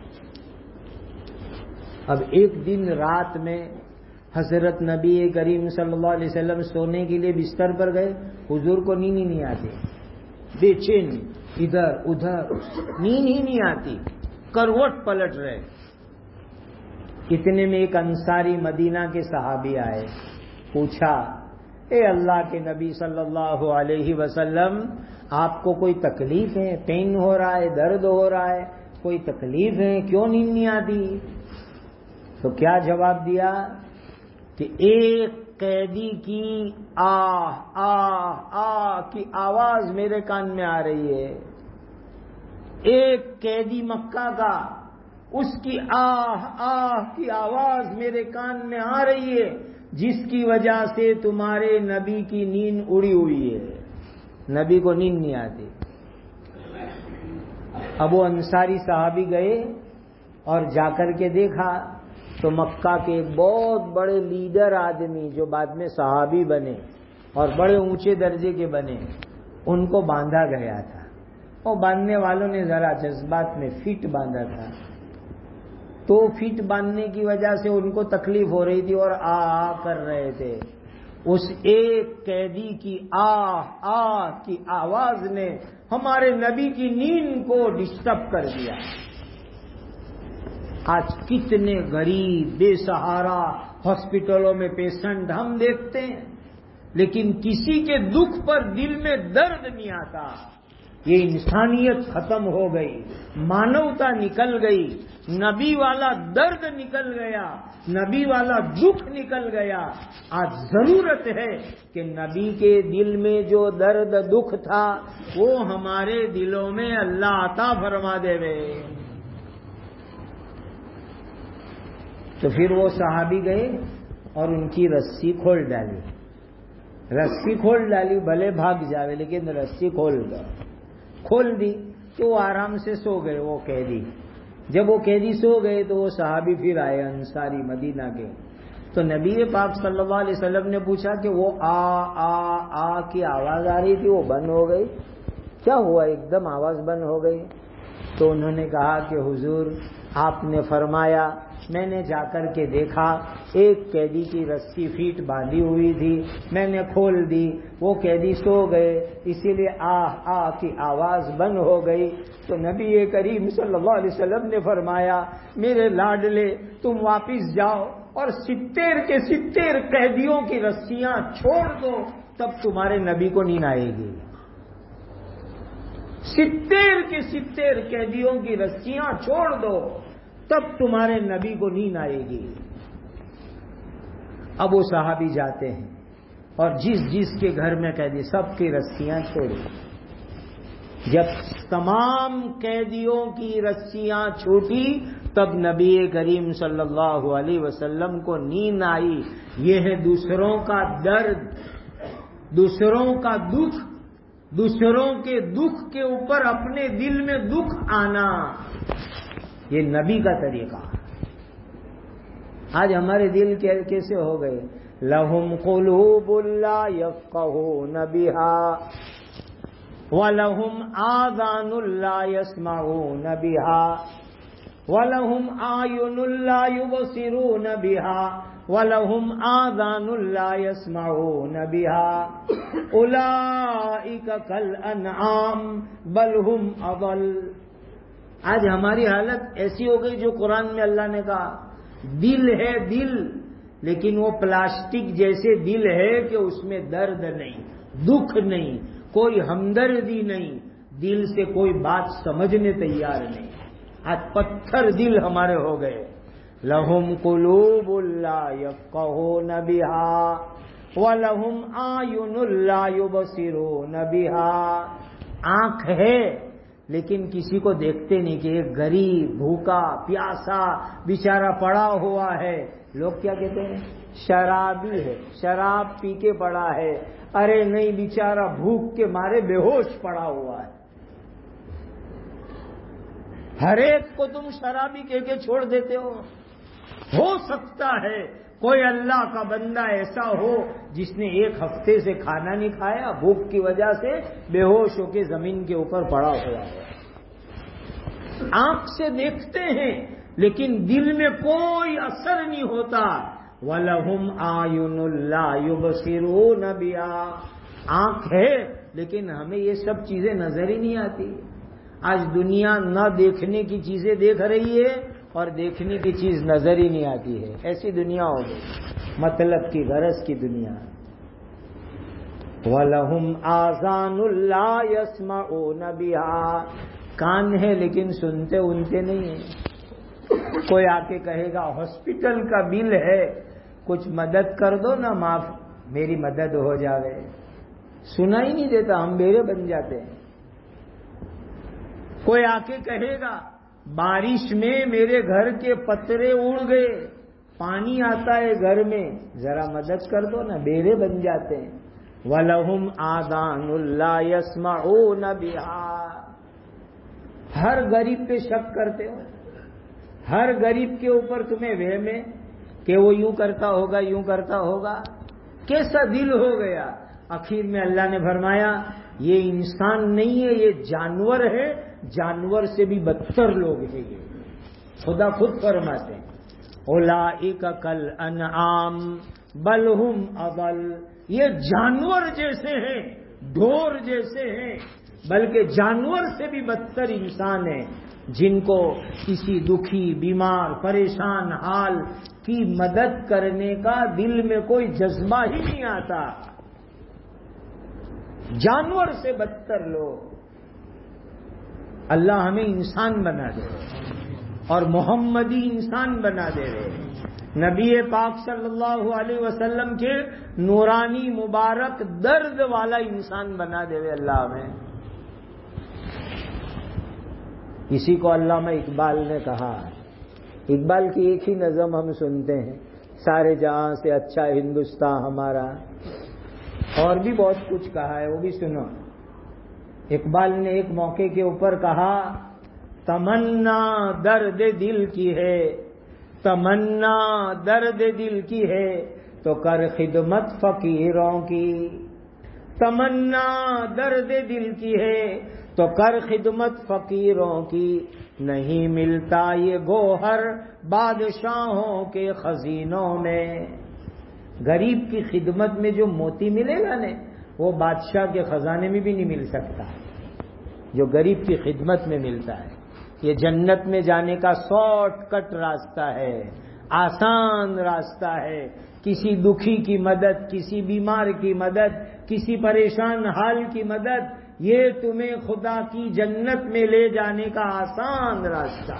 اب ایک دن رات میں حضرت نبی کریم صلی اللہ علیہ وسلم سونے کے لیے بستر پر گئے. حضور کو نیند ہی نہیں آتی, بے چین, ادھر ادھر نیند ہی نہیں آتی, کروٹ پلٹ رہے. اتنے میں ایک انصاری مدینہ کے صحابی آئے, پوچھا, اے اللہ کے نبی صلی اللہ علیہ وسلم, آپ کو کوئی تکلیف ہے, پین ہو رہا ہے, درد ہو رہا ہے, کوئی تکلیف ہے, کیوں نیند نہیں آتی؟ تو کیا جواب دیا کہ ایک قیدی کی آہ آہ آہ کی آواز میرے کان میں آ رہی ہے. ایک قیدی مکہ کا, اس کی آہ آہ کی آواز میرے کان میں آ رہی ہے, جس کی وجہ سے تمہارے نبی کی نیند اڑی ہوئی ہے. نبی کو نیند نہیں آتی. اب وہ انصاری صحابی گئے اور جا کر کے دیکھا تو مکہ کے بہت بڑے لیڈر آدمی جو بعد میں صحابی بنے اور بڑے اونچے درجے کے بنے, ان کو باندھا گیا تھا. اور باندھنے والوں نے ذرا جذبات میں فٹ باندھا تھا, تو فٹ باندھنے کی وجہ سے ان کو تکلیف ہو رہی تھی اور آ آ کر رہے تھے. اس ایک قیدی کی آہ آہ کی آواز نے ہمارے نبی کی نیند کو ڈسٹرب کر دیا. آج کتنے غریب بے سہارا ہاسپٹلوں میں پیشنٹ ہم دیکھتے ہیں, لیکن کسی کے دکھ پر دل میں درد نہیں آتا. یہ انسانیت ختم ہو گئی, مانوتا نکل گئی, نبی والا درد نکل گیا, نبی والا دکھ نکل گیا. آج ضرورت ہے کہ نبی کے دل میں جو درد دکھ تھا وہ ہمارے دلوں میں اللہ عطا فرما دے رہے. تو پھر وہ صحابی گئے اور ان کی رسی کھول ڈالی. رسی کھول ڈالی, بھلے بھاگ جاوے لیکن رسی کھول دو. کھول دی تو وہ آرام سے سو گئے وہ قیدی. جب وہ قیدی سو گئے تو وہ صحابی پھر آئے انصاری مدینہ کے. تو نبی پاک صلی اللہ علیہ وسلم نے پوچھا کہ وہ آ آ آ کی آواز آ رہی تھی وہ بند ہو گئی, کیا ہوا ایک دم آواز بند ہو گئی؟ تو انہوں نے کہا کہ حضور آپ نے فرمایا, میں نے جا کر کے دیکھا ایک قیدی کی رسی فیٹ باندھی ہوئی تھی, میں نے کھول دی, وہ قیدی سو گئے, اسی لیے آہ آہ کی آواز بند ہو گئی. تو نبی کریم صلی اللہ علیہ وسلم نے فرمایا, میرے لاڈلے تم واپس جاؤ اور ستر کے ستر قیدیوں کی رسیاں چھوڑ دو, تب تمہارے نبی کو نیند آئے گی. ستر کے ستر قیدیوں کی رسیاں چھوڑ دو, تب تمہارے نبی کو نیند آئے گی. اب وہ صحابی جاتے ہیں اور جس جس کے گھر میں قیدی سب کی رسیاں چھوڑی. جب تمام قیدیوں کی رسیاں چھوٹی تب نبی کریم صلی اللہ علیہ وسلم کو نیند آئی. یہ ہے دوسروں کا درد, دوسروں کا دکھ, دوسروں کے دکھ کے اوپر اپنے دل میں دکھ آنا, یہ نبی کا طریقہ. آج ہمارے دل کیسے ہو گئے؟ لہم قلوب لا یفقہون بہا وَلَهُمْ آذَانٌ لَا يَسْمَعُونَ بِهَا وَلَهُمْ أَعْيُنٌ لَا يُبْصِرُونَ بِهَا وَلَهُمْ آذَانٌ لَا يَسْمَعُونَ بِهَا أُولَئِكَ كَالْأَنْعَامِ بَلْ هُمْ أَضَلُّ۔ آج ہماری حالت ایسی ہو گئی جو قرآن میں اللہ نے کہا دل ہے دل، لیکن وہ پلاسٹک جیسے دل ہے کہ اس میں درد نہیں، دکھ نہیں، کوئی ہمدردی نہیں، دل سے کوئی بات سمجھنے تیار نہیں۔ آج پتھر دل ہمارے ہو گئے۔ لہم قلوب لا یفقہون بہا ولہم اعین لا یبصرون بہا۔ آنکھ ہے لیکن کسی کو دیکھتے نہیں کہ ایک غریب بھوکا پیاسا بیچارہ پڑا ہوا ہے، لوگ کیا کہتے ہیں؟ شرابی ہے، شراب پی کے پڑا ہے، ارے نہیں بیچارہ بھوک کے مارے بے ہوش پڑا ہوا ہے۔ ہر ایک کو تم شرابی کہہ کے چھوڑ دیتے ہو۔ ہو سکتا ہے کوئی اللہ کا بندہ ایسا ہو جس نے ایک ہفتے سے کھانا نہیں کھایا، بھوک کی وجہ سے بے ہوش ہو کے زمین کے اوپر پڑا ہوا ہے۔ آنکھ سے دیکھتے ہیں لیکن دل میں کوئی اثر نہیں ہوتا۔ وَلَهُمْ أَعْيُنٌ لَا يُبْصِرُونَ بِهَا۔ آنکھ ہے لیکن ہمیں یہ سب چیزیں نظر ہی نہیں آتی۔ آج دنیا نہ دیکھنے کی چیزیں دیکھ رہی ہے اور دیکھنے کی چیز نظر ہی نہیں آتی ہے۔ ایسی دنیا ہو گئی، مطلب کی غرض کی دنیا۔ وَلَهُمْ آذَانٌ لَا يَسْمَعُونَ بِهَا۔ کان ہے لیکن سنتے انتے نہیں ہیں۔ کوئی آ کے کہے گا ہاسپٹل کا بل ہے، کچھ مدد کر دو نا، معاف میری مدد ہو جاوے، سنا ہی نہیں دیتا، ہم بیرے بن جاتے ہیں۔ کوئی آ کے کہے گا بارش میں میرے گھر کے پترے اڑ گئے، پانی آتا ہے گھر میں، ذرا مدد کر دو نا، بیرے بن جاتے ہیں۔ وَلَهُمْ آذَانٌ لَا يَسْمَعُونَ بِهَا۔ ہر غریب پہ شک کرتے ہو، ہر غریب کے اوپر تمہیں وہم ہے کہ وہ یوں کرتا ہوگا یوں کرتا ہوگا۔ کیسا دل ہو گیا؟ آخر میں اللہ نے فرمایا یہ انسان نہیں ہے، یہ جانور ہے، جانور سے بھی بدتر لوگ ہیں یہ۔ خدا خود فرماتے ہیں اولئک کالانعام بل ہم اضل۔ یہ جانور جیسے ہیں، ڈھور جیسے ہیں، بلکہ جانور سے بھی بدتر انسان ہیں جن کو کسی دکھی بیمار پریشان حال کی مدد کرنے کا دل میں کوئی جذبہ ہی نہیں آتا۔ جانور سے بدتر لوگ۔ اللہ ہمیں انسان بنا دے اور محمدی انسان بنا دے رہے، نبی پاک صلی اللہ علیہ وسلم کے نورانی مبارک درد والا انسان بنا دے اللہ ہمیں۔ اسی کو علامہ اقبال نے کہا، اقبال کی ایک ہی نظم ہم سنتے ہیں، سارے جہاں سے اچھا ہندوستان ہمارا، اور بھی بہت کچھ کہا ہے، وہ بھی سنو۔ اقبال نے ایک موقع کے اوپر کہا تمنا درد دل کی ہے، تمنا درد دل کی ہے تو کر خدمت فقیروں کی، تمنا درد دل کی ہے تو کر خدمت فقیروں کی، نہیں ملتا یہ گوہر بادشاہوں کے خزینوں میں۔ غریب کی خدمت میں جو موتی ملے گا نا، وہ بادشاہ کے خزانے میں بھی نہیں مل سکتا، جو غریب کی خدمت میں ملتا ہے۔ یہ جنت میں جانے کا شارٹ کٹ راستہ ہے، آسان راستہ ہے۔ کسی دکھی کی مدد، کسی بیمار کی مدد، کسی پریشان حال کی مدد، یہ تمہیں خدا کی جنت میں لے جانے کا آسان راستہ۔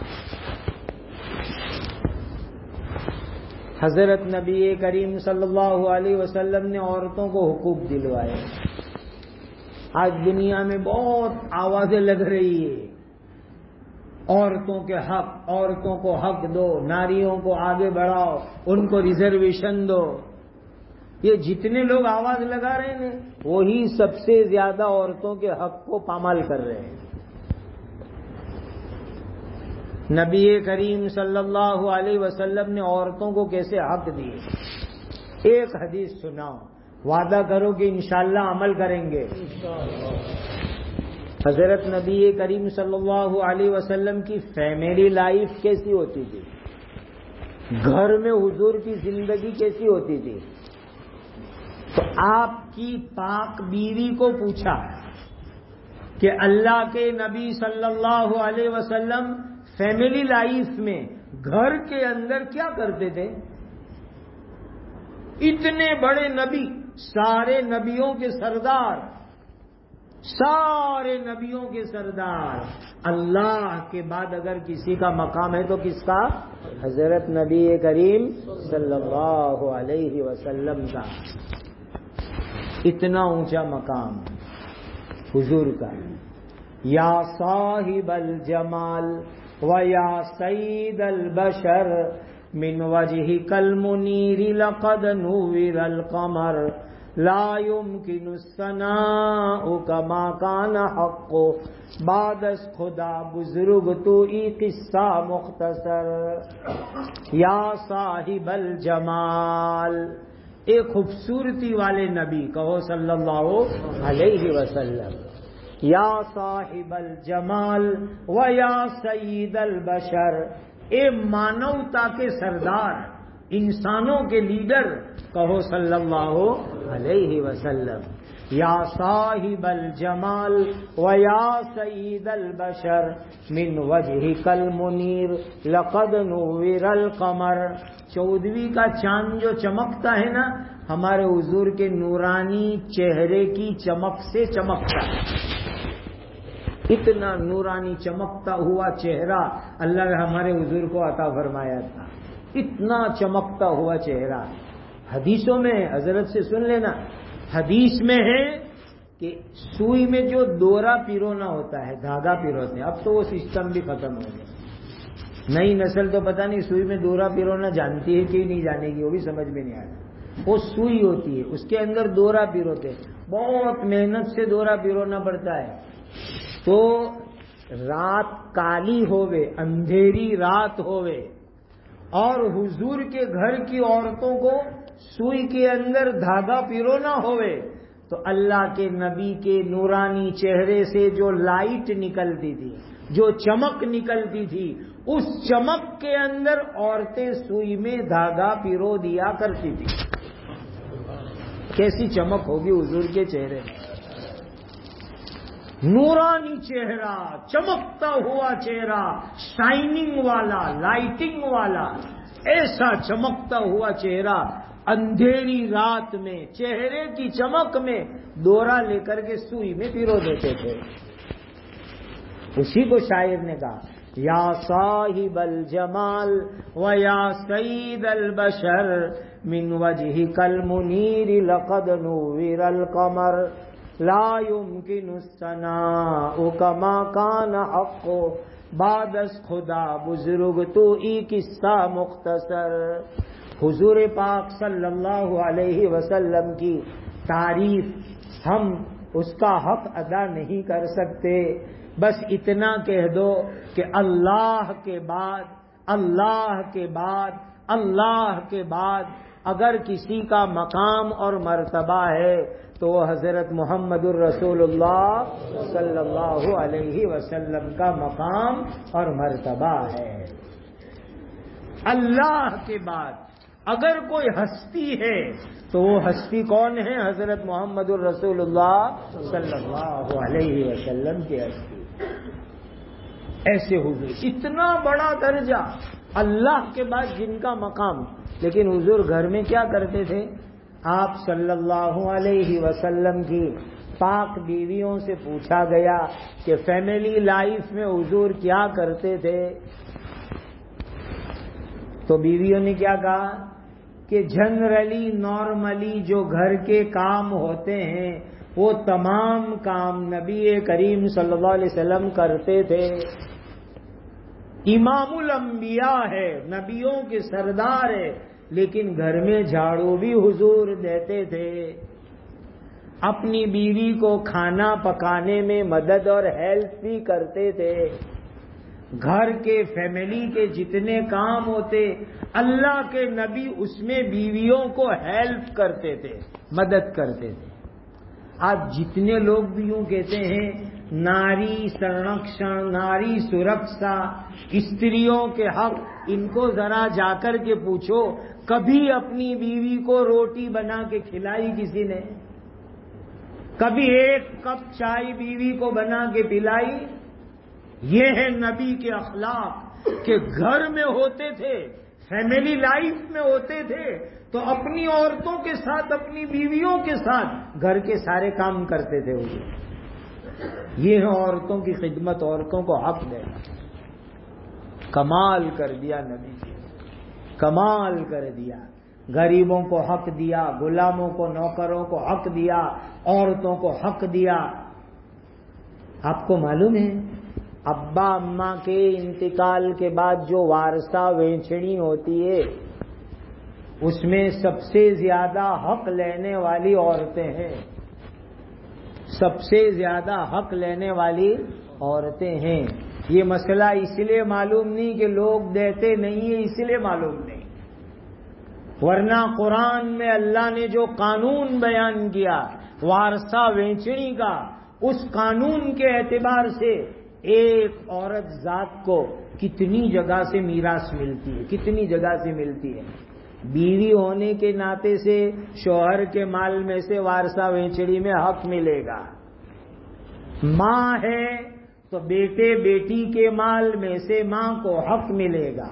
حضرت نبی کریم صلی اللہ علیہ وسلم نے عورتوں کو حقوق دلوائے۔ آج دنیا میں بہت آوازیں لگ رہی ہے، عورتوں کے حق، عورتوں کو حق دو، ناریوں کو آگے بڑھاؤ، ان کو ریزرویشن دو۔ یہ جتنے لوگ آواز لگا رہے ہیں وہی سب سے زیادہ عورتوں کے حق کو پامال کر رہے ہیں۔ نبی کریم صلی اللہ علیہ وسلم نے عورتوں کو کیسے حق دیے. ایک حدیث سناؤ, وعدہ کرو کہ انشاءاللہ عمل کریں گے. حضرت نبی کریم صلی اللہ علیہ وسلم کی فیملی لائف کیسی ہوتی تھی, گھر میں حضور کی زندگی کیسی ہوتی تھی؟ تو آپ کی پاک بیوی کو پوچھا کہ اللہ کے نبی صلی اللہ علیہ وسلم فیملی لائف میں گھر کے اندر کیا کرتے تھے؟ اتنے بڑے نبی, سارے نبیوں کے سردار, سارے نبیوں کے سردار, اللہ کے بعد اگر کسی کا مقام ہے تو کس کا؟ حضرت نبی کریم صلی اللہ علیہ وسلم کا. اتنا اونچا مقام حضور کا. یا صاحب الجمال و یا سید البشر من وجهك المنیر لقد نور القمر لا يمكن الثناء كما كان حق بعد از خدا بزرگ تو ای قصہ مختصر. یا صاحب الجمال, ایک خوبصورتی والے نبی کہو صلی اللہ علیہ وسلم. یا صاحب الجمال و یا سید البشر, اے مانوتا کے سردار, انسانوں کے لیڈر کہو صلی اللہ علیہ وسلم. یا صاحب الجمال و یا سید البشر من وجهك المنیر لقد نور القمر. چودھویں کا چاند جو چمکتا ہے نا, ہمارے حضور کے نورانی چہرے کی چمک سے چمکتا ہے. اتنا نورانی چمکتا ہوا چہرہ اللہ نے ہمارے حضور کو عطا فرمایا تھا. اتنا چمکتا ہوا چہرہ. حدیثوں میں حضرت سے سن لینا, حدیث میں ہے کہ سوئی میں جو دورہ پیرونا ہوتا ہے, دھاگا پیروتے ہیں, اب تو وہ سسٹم بھی ختم ہو گیا. نئی نسل تو پتہ نہیں سوئی میں دورہ پیرونا جانتی ہے کہ نہیں جانے گی, وہ بھی سمجھ میں نہیں آتا. وہ سوئی ہوتی ہے, اس کے اندر دورہ پیروتے ہیں, بہت محنت سے دورہ پیرونا پڑتا ہے. تو رات کالی ہوئے, اندھیری رات ہوئے, اور حضور کے گھر کی عورتوں کو سوئی کے اندر دھاگا پیرونا ہوئے, تو اللہ کے نبی کے نورانی چہرے سے جو لائٹ نکلتی تھی, جو چمک نکلتی تھی, اس چمک کے اندر عورتیں سوئی میں دھاگا پیرو دیا کرتی تھی. کیسی چمک ہوگی حضور کے چہرے میں, نورانی چہرہ, چمکتا ہوا چہرہ, شائننگ والا, لائٹنگ والا, ایسا چمکتا ہوا چہرہ. اندھیری رات میں چہرے کی چمک میں دورہ لے کر کے سوئی میں پیرو دیتے تھے. اسی کو شاعر نے کہا, یا صاحب الجمال و یا سید البشر من وجهك المنیر لقد نور القمر لا يمكن الثناء كما كان حق بعد از خدا بزرگ تو ای قصہ مختصر. حضور پاک صلی اللہ علیہ وسلم کی تعریف ہم اس کا حق ادا نہیں کر سکتے. بس اتنا کہہ دو کہ اللہ کے بعد, اللہ کے بعد, اللہ کے بعد اگر کسی کا مقام اور مرتبہ ہے تو وہ حضرت محمد الرسول اللہ صلی اللہ علیہ وسلم کا مقام اور مرتبہ ہے. اللہ کے بعد اگر کوئی ہستی ہے تو وہ ہستی کون ہے؟ حضرت محمد الرسول اللہ صلی اللہ علیہ وسلم کی ہستی. ایسے حضور, اتنا بڑا درجہ اللہ کے بعد جن کا مقام. لیکن حضور گھر میں کیا کرتے تھے؟ آپ صلی اللہ علیہ وسلم کی پاک بیویوں سے پوچھا گیا کہ فیملی لائف میں حضور کیا کرتے تھے, تو بیویوں نے کیا کہا کہ جنرلی نارملی جو گھر کے کام ہوتے ہیں وہ تمام کام نبی کریم صلی اللہ علیہ وسلم کرتے تھے. امام الانبیاء ہے, نبیوں کے سردار ہے, لیکن گھر میں جھاڑو بھی حضور دیتے تھے. اپنی بیوی کو کھانا پکانے میں مدد اور ہیلپ بھی کرتے تھے. گھر کے فیملی کے جتنے کام ہوتے اللہ کے نبی اس میں بیویوں کو ہیلپ کرتے تھے، مدد کرتے تھے۔ آج جتنے لوگ بھی یوں کہتے ہیں ناری سرنکشن، ناری سرکشا، استریوں کے حق، ان کو ذرا جا کر کے پوچھو کبھی اپنی بیوی کو روٹی بنا کے کھلائی کسی نے؟ کبھی ایک کپ چائے بیوی کو بنا کے پلائی؟ یہ ہے نبی کے اخلاق کہ گھر میں ہوتے تھے، فیملی لائف میں ہوتے تھے تو اپنی عورتوں کے ساتھ، اپنی بیویوں کے ساتھ گھر کے سارے کام کرتے تھے وہ۔ یہ ہے عورتوں کی خدمت، عورتوں کو حق دینا۔ کمال کر دیا نبی جی، کمال کر دیا۔ غریبوں کو حق دیا، غلاموں کو، نوکروں کو حق دیا، عورتوں کو حق دیا۔ آپ کو معلوم ہے ابا اماں کے انتقال کے بعد جو وارثہ وینچنی ہوتی ہے اس میں سب سے زیادہ حق لینے والی عورتیں ہیں، سب سے زیادہ حق لینے والی عورتیں ہیں۔ یہ مسئلہ اس لیے معلوم نہیں کہ لوگ دیتے نہیں ہیں، اس لیے معلوم نہیں، ورنہ قرآن میں اللہ نے جو قانون بیان کیا وارثہ وینچنی کا، اس قانون کے اعتبار سے ایک عورت ذات کو کتنی جگہ سے میراث ملتی ہے، کتنی جگہ سے ملتی ہے۔ بیوی ہونے کے ناطے سے شوہر کے مال میں سے وارثہ وینچڑی میں حق ملے گا، ماں ہے تو بیٹے بیٹی کے مال میں سے ماں کو حق ملے گا،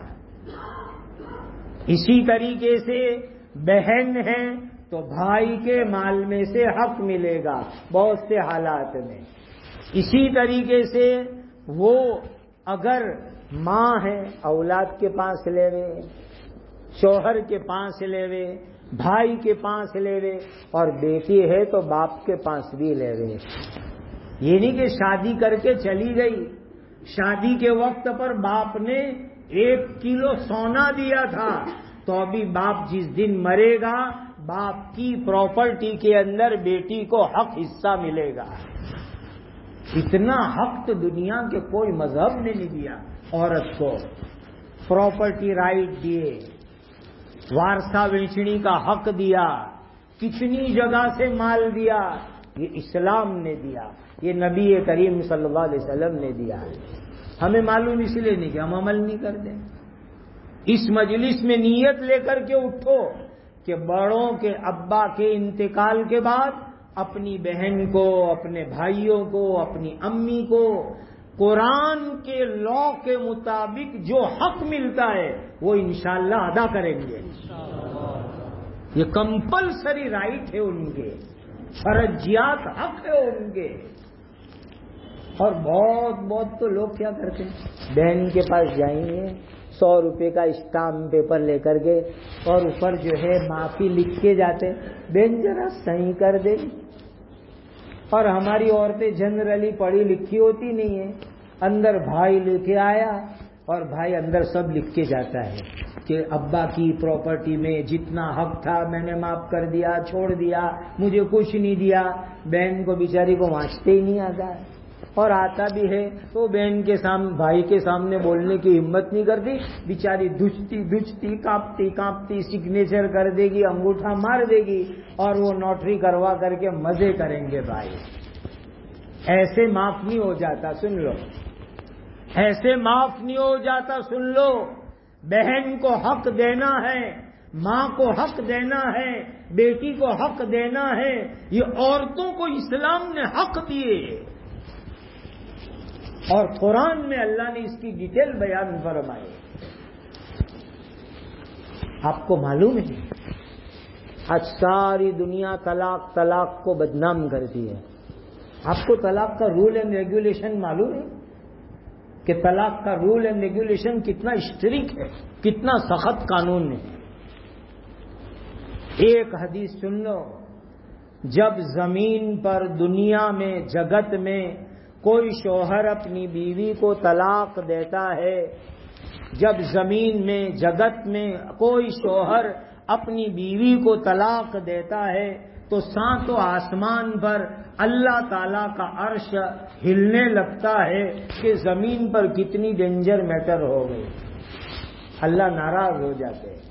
اسی طریقے سے بہن ہے تو بھائی کے مال میں سے حق ملے گا بہت سے حالات میں۔ اسی طریقے سے وہ اگر ماں ہے اولاد کے پاس لے وے، شوہر کے پاس لے وے، بھائی کے پاس لے وے، اور بیٹی ہے تو باپ کے پاس بھی لے وے۔ یہ نہیں کہ شادی کر کے چلی گئی، شادی کے وقت پر باپ نے ایک کلو سونا دیا تھا تو ابھی باپ جس دن مرے گا باپ کی پراپرٹی کے اندر بیٹی کو حق حصہ ملے گا۔ اتنا حق تو دنیا کے کوئی مذہب نے نہیں دیا عورت کو، پراپرٹی رائٹ دیے، وارثہ وینچنی کا حق دیا، کتنی جگہ سے مال دیا، یہ اسلام نے دیا، یہ نبی کریم صلی اللہ علیہ وسلم نے دیا ہے۔ ہمیں معلوم اس لیے نہیں کہ ہم عمل نہیں کرتے۔ اس مجلس میں نیت لے کر کے اٹھو کہ بڑوں کے ابا کے انتقال کے بعد اپنی بہن کو، اپنے بھائیوں کو، اپنی امی کو قرآن کے لا کے مطابق جو حق ملتا ہے وہ انشاءاللہ ادا کریں گے۔ یہ کمپلسری رائٹ ہے ان کے، فرضیات حق ہے ان کے۔ اور بہت بہت تو لوگ کیا کرتے ہیں، بہن کے پاس جائیں گے سو روپے کا اسٹامپ پیپر لے کر کے اور اوپر جو ہے معافی لکھ کے جاتے، بہن ذرا صحیح کر دے۔ اور ہماری عورتیں جنرلی پڑھی لکھی ہوتی نہیں ہیں، اندر بھائی لے کے آیا اور بھائی اندر سب لکھ کے جاتا ہے کہ ابا کی پراپرٹی میں جتنا حق تھا میں نے معاف کر دیا، چھوڑ دیا، مجھے کچھ نہیں دیا۔ بہن کو بیچاری کو وانچتے ہی نہیں آتا ہے، اور آتا بھی ہے تو بہن کے سامنے، بھائی کے سامنے بولنے کی ہمت نہیں کرتی، بیچاری دھچتی دھچتی کانپتی کانپتی سگنیچر کر دے گی، انگوٹھا مار دے گی اور وہ نوٹری کروا کر کے مزے کریں گے۔ بھائی ایسے معاف نہیں ہو جاتا، سن لو، ایسے معاف نہیں ہو جاتا، سن لو۔ بہن کو حق دینا ہے، ماں کو حق دینا ہے، بیٹی کو حق دینا ہے، یہ عورتوں کو اسلام نے حق دیے، اور قرآن میں اللہ نے اس کی ڈیٹیل بیان فرمائی۔ آپ کو معلوم ہے آج ساری دنیا طلاق طلاق کو بدنام کرتی ہے۔ آپ کو طلاق کا رول اینڈ ریگولیشن معلوم ہے کہ طلاق کا رول اینڈ ریگولیشن کتنا اسٹرکٹ ہے، کتنا سخت قانون ہے۔ ایک حدیث سن لو، جب زمین پر، دنیا میں، جگت میں کوئی شوہر اپنی بیوی کو طلاق دیتا ہے، جب زمین میں، جگت میں کوئی شوہر اپنی بیوی کو طلاق دیتا ہے تو ساتوں آسمان پر اللہ تعالیٰ کا عرش ہلنے لگتا ہے کہ زمین پر کتنی ڈینجر میٹر ہو گئی. اللہ ناراض ہو جاتے ہیں.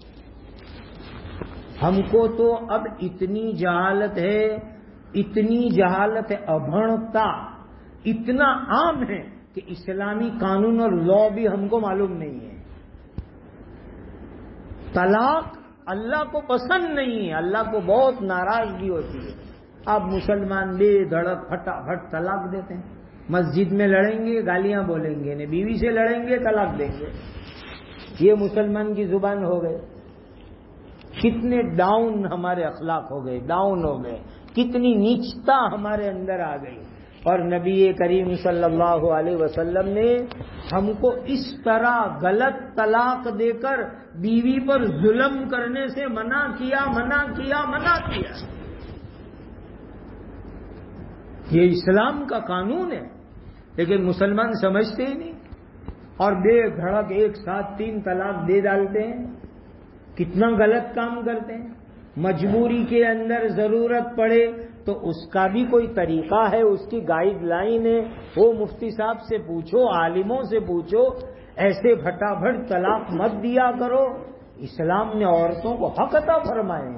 ہم کو تو اب اتنی جہالت ہے, اتنی جہالت ہے, ابھڑتا اتنا عام ہے کہ اسلامی قانون اور لا بھی ہم کو معلوم نہیں ہے. طلاق اللہ کو پسند نہیں ہے, اللہ کو بہت ناراضگی ہوتی ہے. آپ مسلمان بے دھڑک پھٹافٹ طلاق دیتے ہیں. مسجد میں لڑیں گے گالیاں بولیں گے, نہیں بیوی سے لڑیں گے طلاق دیں گے. یہ مسلمان کی زبان ہو گئے. کتنے ڈاؤن ہمارے اخلاق ہو گئے, ڈاؤن ہو گئے, کتنی نیچتا ہمارے اندر آ گئی. اور نبی کریم صلی اللہ علیہ وسلم نے ہم کو اس طرح غلط طلاق دے کر بیوی پر ظلم کرنے سے منع کیا منع کیا منع کیا. یہ اسلام کا قانون ہے, لیکن مسلمان سمجھتے ہی نہیں اور بے دھڑک ایک ساتھ تین طلاق دے ڈالتے ہیں. کتنا غلط کام کرتے ہیں. مجبوری کے اندر ضرورت پڑے تو اس کا بھی کوئی طریقہ ہے, اس کی گائیڈ لائن ہے. وہ مفتی صاحب سے پوچھو, عالموں سے پوچھو. ایسے پھٹافٹ طلاق مت دیا کرو. اسلام نے عورتوں کو حق عطا فرمائے.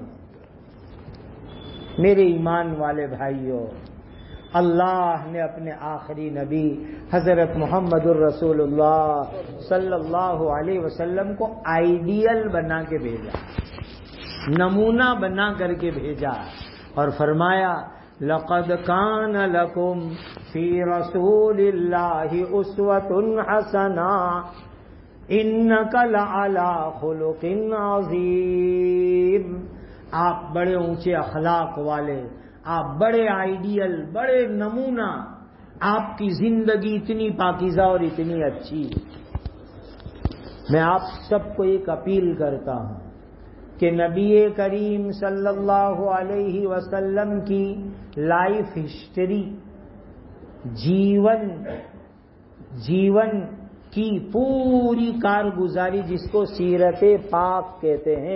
میرے ایمان والے بھائیوں, اللہ نے اپنے آخری نبی حضرت محمد الرسول اللہ صلی اللہ علیہ وسلم کو آئیڈیل بنا کے بھیجا, نمونہ بنا کر کے بھیجا, اور فرمایا لقد کان لکم فی رسول اللہ اسوۃ حسنہ انک لعلی خلق عظیم. آپ بڑے اونچے اخلاق والے, آپ بڑے آئیڈیل, بڑے نمونہ, آپ کی زندگی اتنی پاکیزہ اور اتنی اچھی. میں آپ سب کو ایک اپیل کرتا ہوں کہ نبی کریم صلی اللہ علیہ وسلم کی لائف ہسٹری, جیون جیون کی پوری کارگزاری جس کو سیرت پاک کہتے ہیں,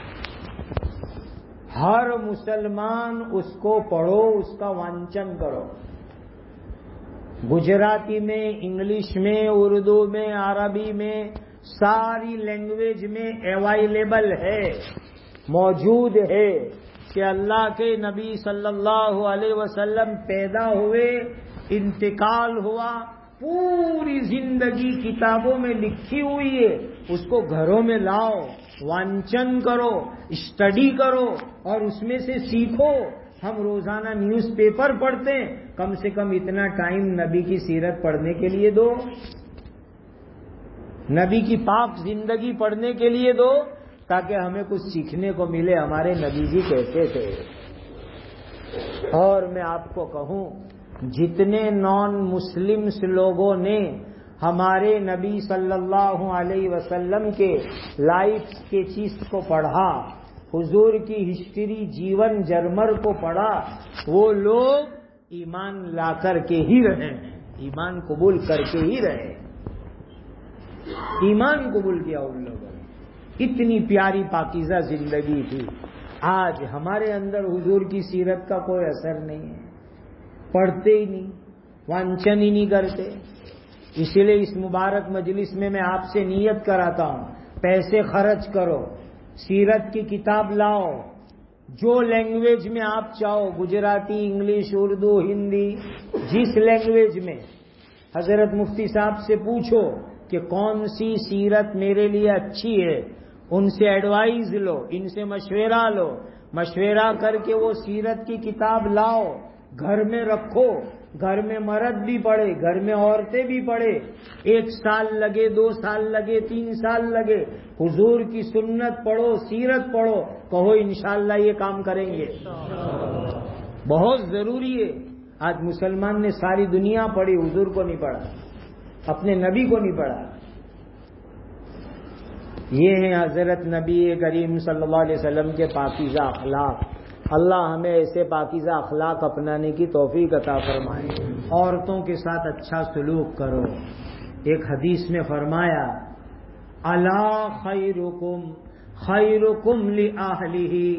ہر مسلمان اس کو پڑھو, اس کا وانچن کرو. گجراتی میں, انگلش میں, اردو میں, عربی میں, ساری لینگویج میں اویلیبل ہے, موجود ہے کہ اللہ کے نبی صلی اللہ علیہ وسلم پیدا ہوئے, انتقال ہوا, پوری زندگی کتابوں میں لکھی ہوئی ہے. اس کو گھروں میں لاؤ, وانچن کرو, اسٹڈی کرو اور اس میں سے سیکھو. ہم روزانہ نیوز پیپر پڑھتے ہیں, کم سے کم اتنا ٹائم نبی کی سیرت پڑھنے کے لیے دو, نبی کی پاک زندگی پڑھنے کے لیے دو, تاکہ ہمیں کچھ سیکھنے کو ملے ہمارے نبی جی کیسے تھے. اور میں آپ کو کہوں, جتنے نان مسلمس لوگوں نے ہمارے نبی صلی اللہ علیہ وسلم کے لائف کے چیز کو پڑھا, حضور کی ہسٹری جیون جرمر کو پڑھا, وہ لوگ ایمان لا کر کے ہی رہے, ایمان قبول کر کے ہی رہے. ایمان قبول کیا ان لوگوں نے, اتنی پیاری پاکیزہ زندگی تھی. آج ہمارے اندر حضور کی سیرت کا کوئی اثر نہیں ہے, پڑھتے ہی نہیں, وانچن ہی نہیں کرتے. اسی لیے اس مبارک مجلس میں میں آپ سے نیت کراتا ہوں, پیسے خرچ کرو, سیرت کی کتاب لاؤ, جو لینگویج میں آپ چاہو, گجراتی, انگلش, اردو, ہندی, جس لینگویج میں. حضرت مفتی صاحب سے پوچھو کہ کون سی سیرت میرے لیے اچھی ہے, ان سے ایڈوائز لو, ان سے مشورہ لو, مشورہ کر کے وہ سیرت کی کتاب لاؤ, گھر میں رکھو. گھر میں مرد بھی پڑھے, گھر میں عورتیں بھی پڑھے, ایک سال لگے, دو سال لگے, تین سال لگے, حضور کی سنت پڑھو, سیرت پڑھو, کہو انشاءاللہ یہ کام کریں گے. بہت ضروری ہے. آج مسلمان نے ساری دنیا پڑھی, حضور کو نہیں پڑھا, اپنے نبی کو نہیں پڑھا. یہ ہیں حضرت نبی کریم صلی اللہ علیہ وسلم کے پاکیزہ اخلاق. اللہ ہمیں ایسے پاکیزہ اخلاق اپنانے کی توفیق عطا فرمائے. عورتوں کے ساتھ اچھا سلوک کرو. ایک حدیث میں فرمایا, الا خیرکم خیرکم لأہلہ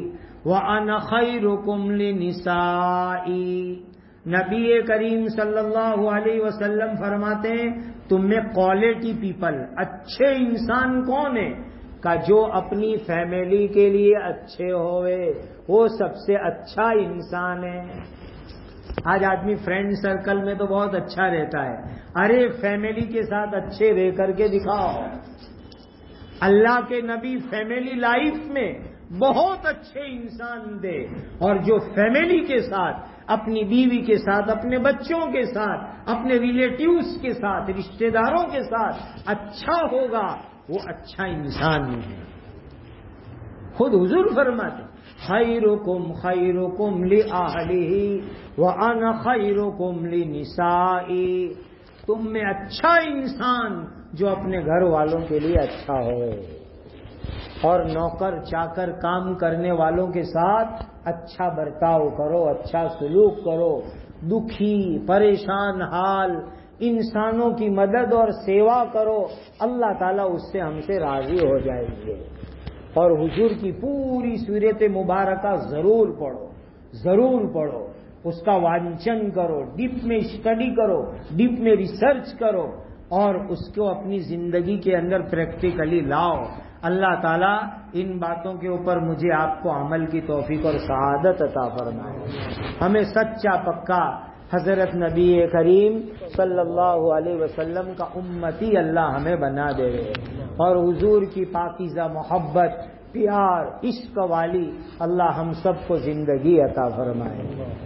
وَأَنَا خَيْرُكُمْ لِنِسَائِي. نبی کریم صلی اللہ علیہ وسلم فرماتے ہیں تم میں کوالٹی پیپل، اچھے انسان کون ہے؟ کہ جو اپنی فیملی کے لیے اچھے ہوئے، وہ سب سے اچھا انسان ہے. آج آدمی فرینڈ سرکل میں تو بہت اچھا رہتا ہے، ارے فیملی کے ساتھ اچھے رہ کر کے دکھاؤ. اللہ کے نبی فیملی لائف میں بہت اچھے انسان تھے، اور جو فیملی کے ساتھ، اپنی بیوی کے ساتھ، اپنے بچوں کے ساتھ، اپنے ریلیٹیوز کے ساتھ، رشتہ داروں کے ساتھ اچھا ہوگا وہ اچھا انسان ہے. خود حضور فرماتے خیرکم خیرکم لأہلہ وأنا خیرکم لنسائی. تم میں اچھا انسان جو اپنے گھر والوں کے لیے اچھا ہو، اور نوکر چاکر کام کرنے والوں کے ساتھ اچھا برتاؤ کرو، اچھا سلوک کرو. دکھی پریشان حال انسانوں کی مدد اور سیوا کرو، اللہ تعالیٰ اس سے ہم سے راضی ہو جائیں گے. اور حضور کی پوری سورت مبارکہ ضرور پڑھو، ضرور پڑھو، اس کا وانچن کرو، ڈیپ میں اسٹڈی کرو، ڈیپ میں ریسرچ کرو، اور اس کو اپنی زندگی کے اندر پریکٹیکلی لاؤ. اللہ تعالیٰ ان باتوں کے اوپر مجھے آپ کو عمل کی توفیق اور سعادت عطا فرمائے. ہمیں سچا پکا حضرت نبی کریم صلی اللہ علیہ وسلم کا امتی اللہ ہمیں بنا دے، اور حضور کی پاکیزہ محبت، پیار، عشق والی اللہ ہم سب کو زندگی عطا فرمائے.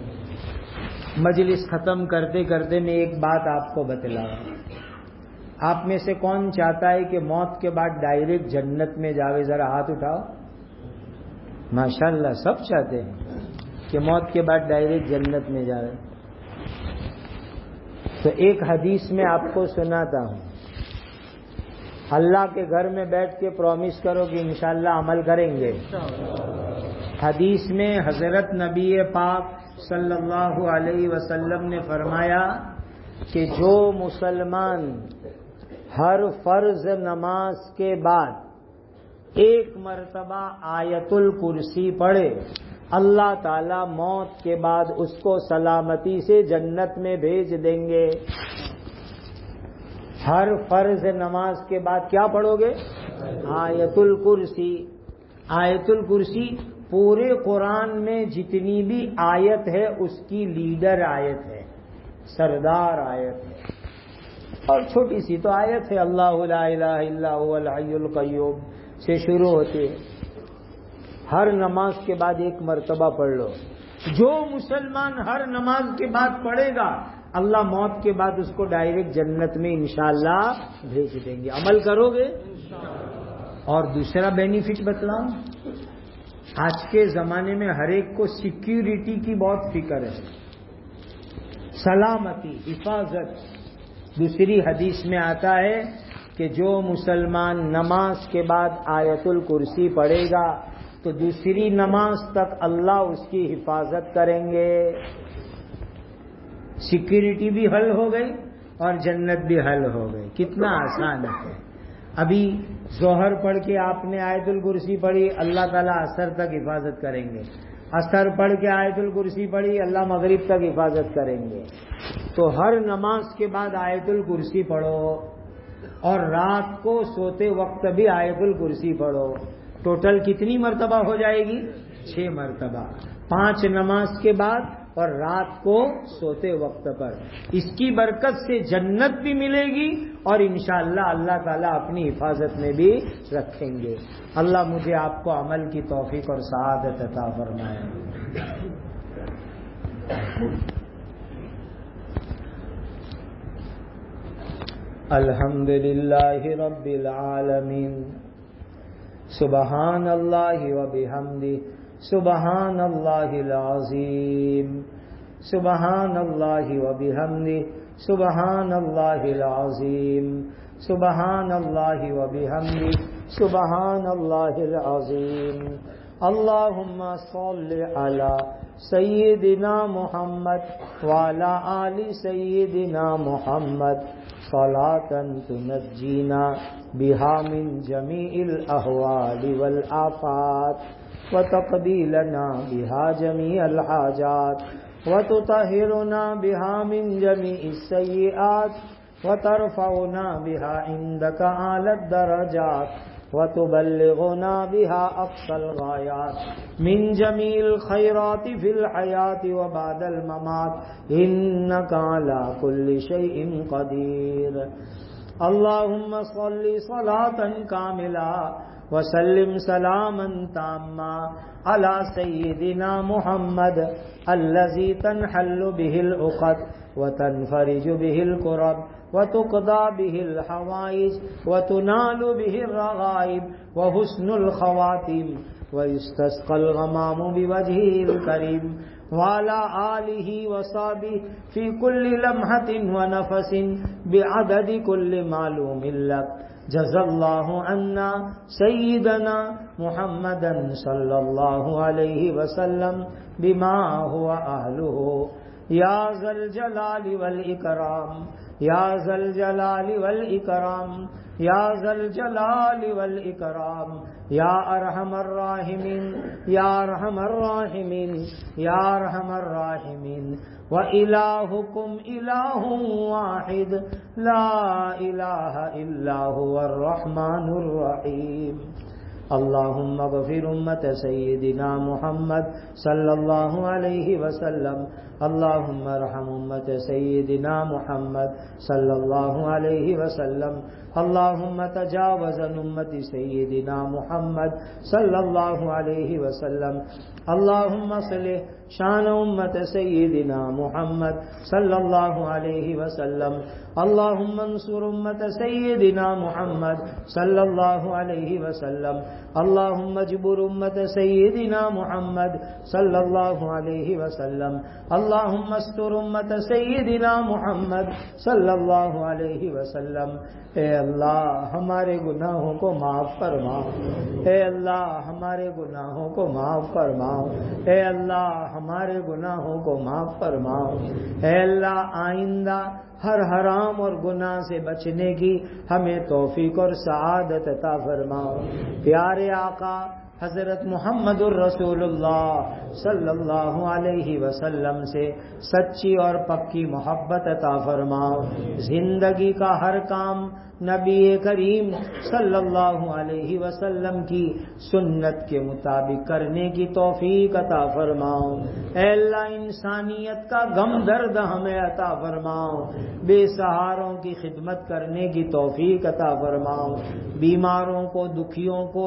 مجلس ختم کرتے کرتے میں ایک بات آپ کو بتلاؤں. آپ میں سے کون چاہتا ہے کہ موت کے بعد ڈائریکٹ جنت میں جاوے؟ ذرا ہاتھ اٹھاؤ. ماشاءاللہ سب چاہتے ہیں کہ موت کے بعد ڈائریکٹ جنت میں جاوے. تو ایک حدیث میں آپ کو سناتا ہوں. اللہ کے گھر میں بیٹھ کے پرومس کرو کہ انشاءاللہ عمل کریں گے. حدیث میں حضرت نبی پاک صلی اللہ علیہ وسلم نے فرمایا کہ جو مسلمان ہر فرض نماز کے بعد ایک مرتبہ آیت الکرسی پڑھے، اللہ تعالی موت کے بعد اس کو سلامتی سے جنت میں بھیج دیں گے. ہر فرض نماز کے بعد کیا پڑھو گے؟ آیت الکرسی. آیت الکرسی پورے قرآن میں جتنی بھی آیت ہے اس کی لیڈر آیت ہے، سردار آیت ہے. اور چھوٹی سی تو آیت ہے، اللہ لا الہ الا هو الحی القیوم سے شروع ہوتی ہے. ہر نماز کے بعد ایک مرتبہ پڑھ لو. جو مسلمان ہر نماز کے بعد پڑھے گا اللہ موت کے بعد اس کو ڈائریکٹ جنت میں انشاءاللہ بھیج دیں گے. عمل کرو گے؟ اور دوسرا بینیفٹ بتلاؤں. آج کے زمانے میں ہر ایک کو سیکیورٹی کی بہت فکر ہے، سلامتی، حفاظت. دوسری حدیث میں آتا ہے کہ جو مسلمان نماز کے بعد آیت الکرسی پڑھے گا تو دوسری نماز تک اللہ اس کی حفاظت کریں گے. سیکیورٹی بھی حل ہو گئی اور جنت بھی حل ہو گئی. کتنا آسان ہے. ابھی ظہر پڑھ کے آپ نے آیت الکرسی پڑھی، اللہ تعالیٰ عصر تک حفاظت کریں گے. عصر پڑھ کے آیت الکرسی پڑھی، اللہ مغرب تک حفاظت کریں گے. تو ہر نماز کے بعد آیت الکرسی پڑھو، اور رات کو سوتے وقت بھی آیت الکرسی پڑھو. ٹوٹل کتنی مرتبہ ہو جائے گی؟ چھ مرتبہ. پانچ نماز کے بعد اور رات کو سوتے وقت پر. اس کی برکت سے جنت بھی ملے گی اور انشاءاللہ اللہ تعالیٰ اپنی حفاظت میں بھی رکھیں گے. اللہ مجھے آپ کو عمل کی توفیق اور سعادت عطا فرمائے. الحمد للہ رب العالمین. سبحان اللہ و بحمدہ، سبحان اللہ العظیم، سبحان اللہ و بحمدہ، سبحان اللہ العظیم، سبحان اللہ و بحمدہ، سبحان اللہ العظیم. اللہم صل علی سیدنا محمد وعلی آل سیدنا محمد. صلاة تنجينا بها من جميع الأهوال والآفات وتقضي لنا بها جميع الحاجات وتطهرنا بها من جميع السيئات وترفعنا بها عندك أعلى الدرجات وتبلغنا بها أقصى الغايات من جميع الخيرات في الحياة وبعد الممات إنك على كل شيء قدير. اللهم صل صلاة كاملة وسلم سلاما تاما على سيدنا محمد الذي تنحل به العقد وتنفرج به الكرب وتقضى به الحوائج وتنال به الرغائب وحسن الخواتيم ويستسقى الغمام بوجهه الكريم وعلى آله وصحبه في كل لمحة ونفس بعدد كل معلوم لك. جزا الله عنا سيدنا محمدا صلى الله عليه وسلم بما هو أهله يا ذا الجلال والإكرام یا ذا الجلال والإکرام یا ذا الجلال والإکرام یا ارحم الراحمین یا ارحم الراحمین یا ارحم الراحمین وإلہکم الہ واحد لا الہ الا هو الرحمن الرحیم. اللهم اغفر امت سیدنا محمد صلی اللہ علیہ وسلم. اللهم ارحم امت سیدنا محمد صلی اللہ علیہ وسلم. اللهم تجاوز عن امت سیدنا محمد صلی اللہ علیہ وسلم. اللهم اصلح شان امت سیدنا محمد صلی اللہ علیہ وسلم. اللهم انصر امت سیدنا محمد صلی اللہ علیہ وسلم. اللهم اجبر امت سیدنا محمد صلی اللہ علیہ وسلم. اللهم استر امت سیدنا محمد صلی اللہ علیہ وسلم. اے اللہ ہمارے گناہوں کو معاف فرماؤ. اے اللہ ہمارے گناہوں کو معاف فرماؤ. اے اللہ ہمارے گناہوں کو معاف فرماؤ. اے اللہ آئندہ ہر حرام اور گناہ سے بچنے کی ہمیں توفیق اور سعادت عطا فرماؤ. پیارے آقا حضرت محمد الرسول اللہ صلی اللہ علیہ وسلم سے سچی اور پکی محبت عطا فرماؤ. زندگی کا ہر کام نبی کریم صلی اللہ علیہ وسلم کی سنت کے مطابق کرنے کی توفیق عطا فرماؤ. اے اللہ انسانیت کا غم درد ہمیں عطا فرماؤ. بے سہاروں کی خدمت کرنے کی توفیق عطا فرماؤ. بیماروں کو دکھیوں کو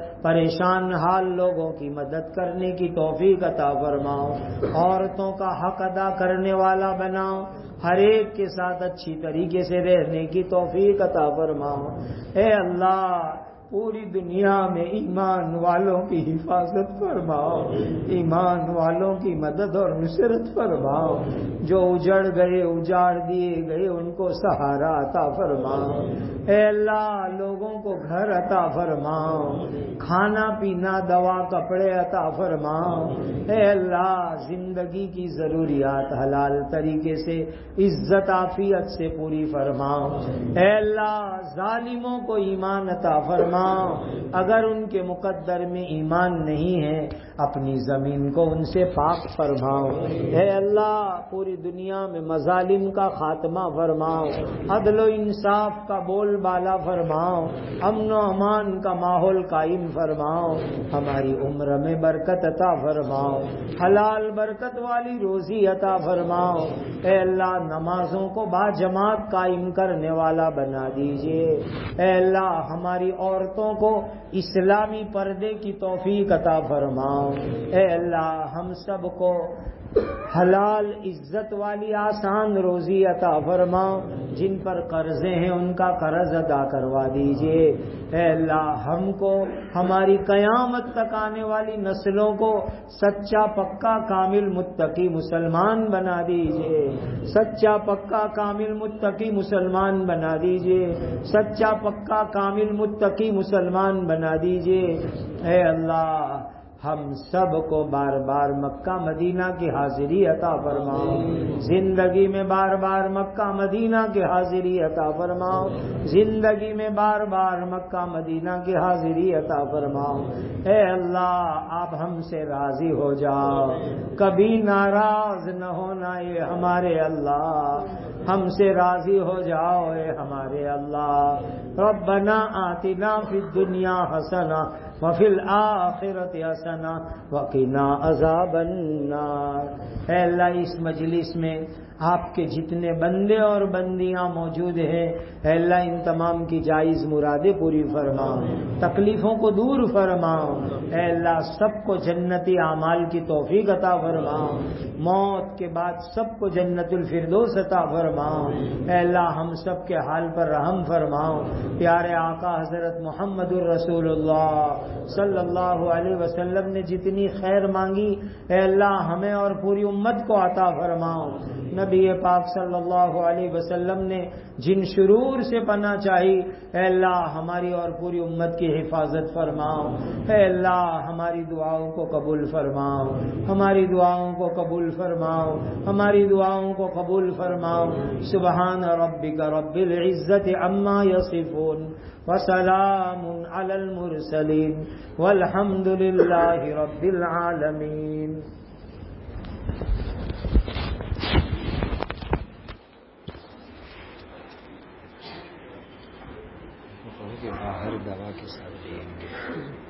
پریشان حال لوگوں کی مدد کرنے کی توفیق عطا فرماؤ. عورتوں کا حق ادا کرنے والا بناؤ. ہر ایک کے ساتھ اچھی طریقے سے رہنے کی توفیق عطا فرماؤ. اے اللہ پوری دنیا میں ایمان والوں کی حفاظت فرماؤ. ایمان والوں کی مدد اور نصرت فرماؤ. جو اجڑ گئے اجاڑ دیے گئے ان کو سہارا عطا فرماؤ. اے اللہ لوگوں کو گھر عطا فرماؤ. کھانا پینا دوا کپڑے عطا فرماؤ. اے اللہ زندگی کی ضروریات حلال طریقے سے عزت عافیت سے پوری فرماؤ. اے اللہ ظالموں کو ایمان عطا فرماؤ. اگر ان کے مقدر میں ایمان نہیں ہے اپنی زمین کو ان سے پاک فرماؤ. اے اللہ پوری دنیا میں مظالم کا خاتمہ فرماؤ. عدل و انصاف کا بول بالا فرماؤ. امن و امان کا ماحول قائم فرماؤ. ہماری عمر میں برکت عطا فرماؤ. حلال برکت والی روزی عطا فرماؤ. اے اللہ نمازوں کو با جماعت قائم کرنے والا بنا دیجئے. اے اللہ ہماری عورتوں کو اسلامی پردے کی توفیق عطا فرماؤ. اے اللہ ہم سب کو حلال عزت والی آسان روزی عطا فرماؤ. جن پر قرضے ہیں ان کا قرض ادا کروا دیجئے. اے اللہ ہم کو ہماری قیامت تک آنے والی نسلوں کو سچا پکا کامل متقی مسلمان بنا دیجئے. سچا پکا کامل متقی مسلمان بنا دیجئے. سچا پکا کامل متقی مسلمان بنا دیجئے. اے اللہ ہم سب کو بار بار مکہ مدینہ کی حاضری عطا فرماؤ، زندگی میں بار بار مکہ مدینہ کی حاضری عطا فرماؤ، زندگی میں بار بار مکہ مدینہ کی حاضری عطا فرماؤ۔ اے اللہ آپ ہم سے راضی ہو جاؤ، کبھی ناراض نہ ہونا اے ہمارے اللہ، ہم سے راضی ہو جاؤ اے ہمارے اللہ۔ ربنا آتنا فی الدنیا حسنہ وفی الآخرۃ حسنہ وقنا عذاب النار۔ اے اللہ اس مجلس میں آپ کے جتنے بندے اور بندیاں موجود ہیں، اے اللہ ان تمام کی جائز مرادیں پوری فرماؤ، تکلیفوں کو دور فرماؤ، اے اللہ سب کو جنتی اعمال کی توفیق عطا فرماؤ، موت کے بعد سب کو جنت الفردوس عطا فرماؤ، اے اللہ ہم سب کے حال پر رحم فرماؤ۔ پیارے آقا حضرت محمد الرسول اللہ صلی اللہ علیہ وسلم نے جتنی خیر مانگی اے اللہ ہمیں اور پوری امت کو عطا فرماؤ۔ نبی پاک صلی اللہ علیہ وسلم نے جن شرور سے پناہ چاہی اے اللہ ہماری اور پوری امت کی حفاظت فرماؤ، اے اللہ ہماری دعاؤں کو قبول فرماؤ، ہماری دعاؤں کو قبول فرماؤ، ہماری دعاؤں کو قبول فرماؤ۔ سبحان ربک رب العزت عما یصفون وسلام علی المرسلین والحمد للہ رب العالمین۔ باہر دوا کے ساتھ دیں گے۔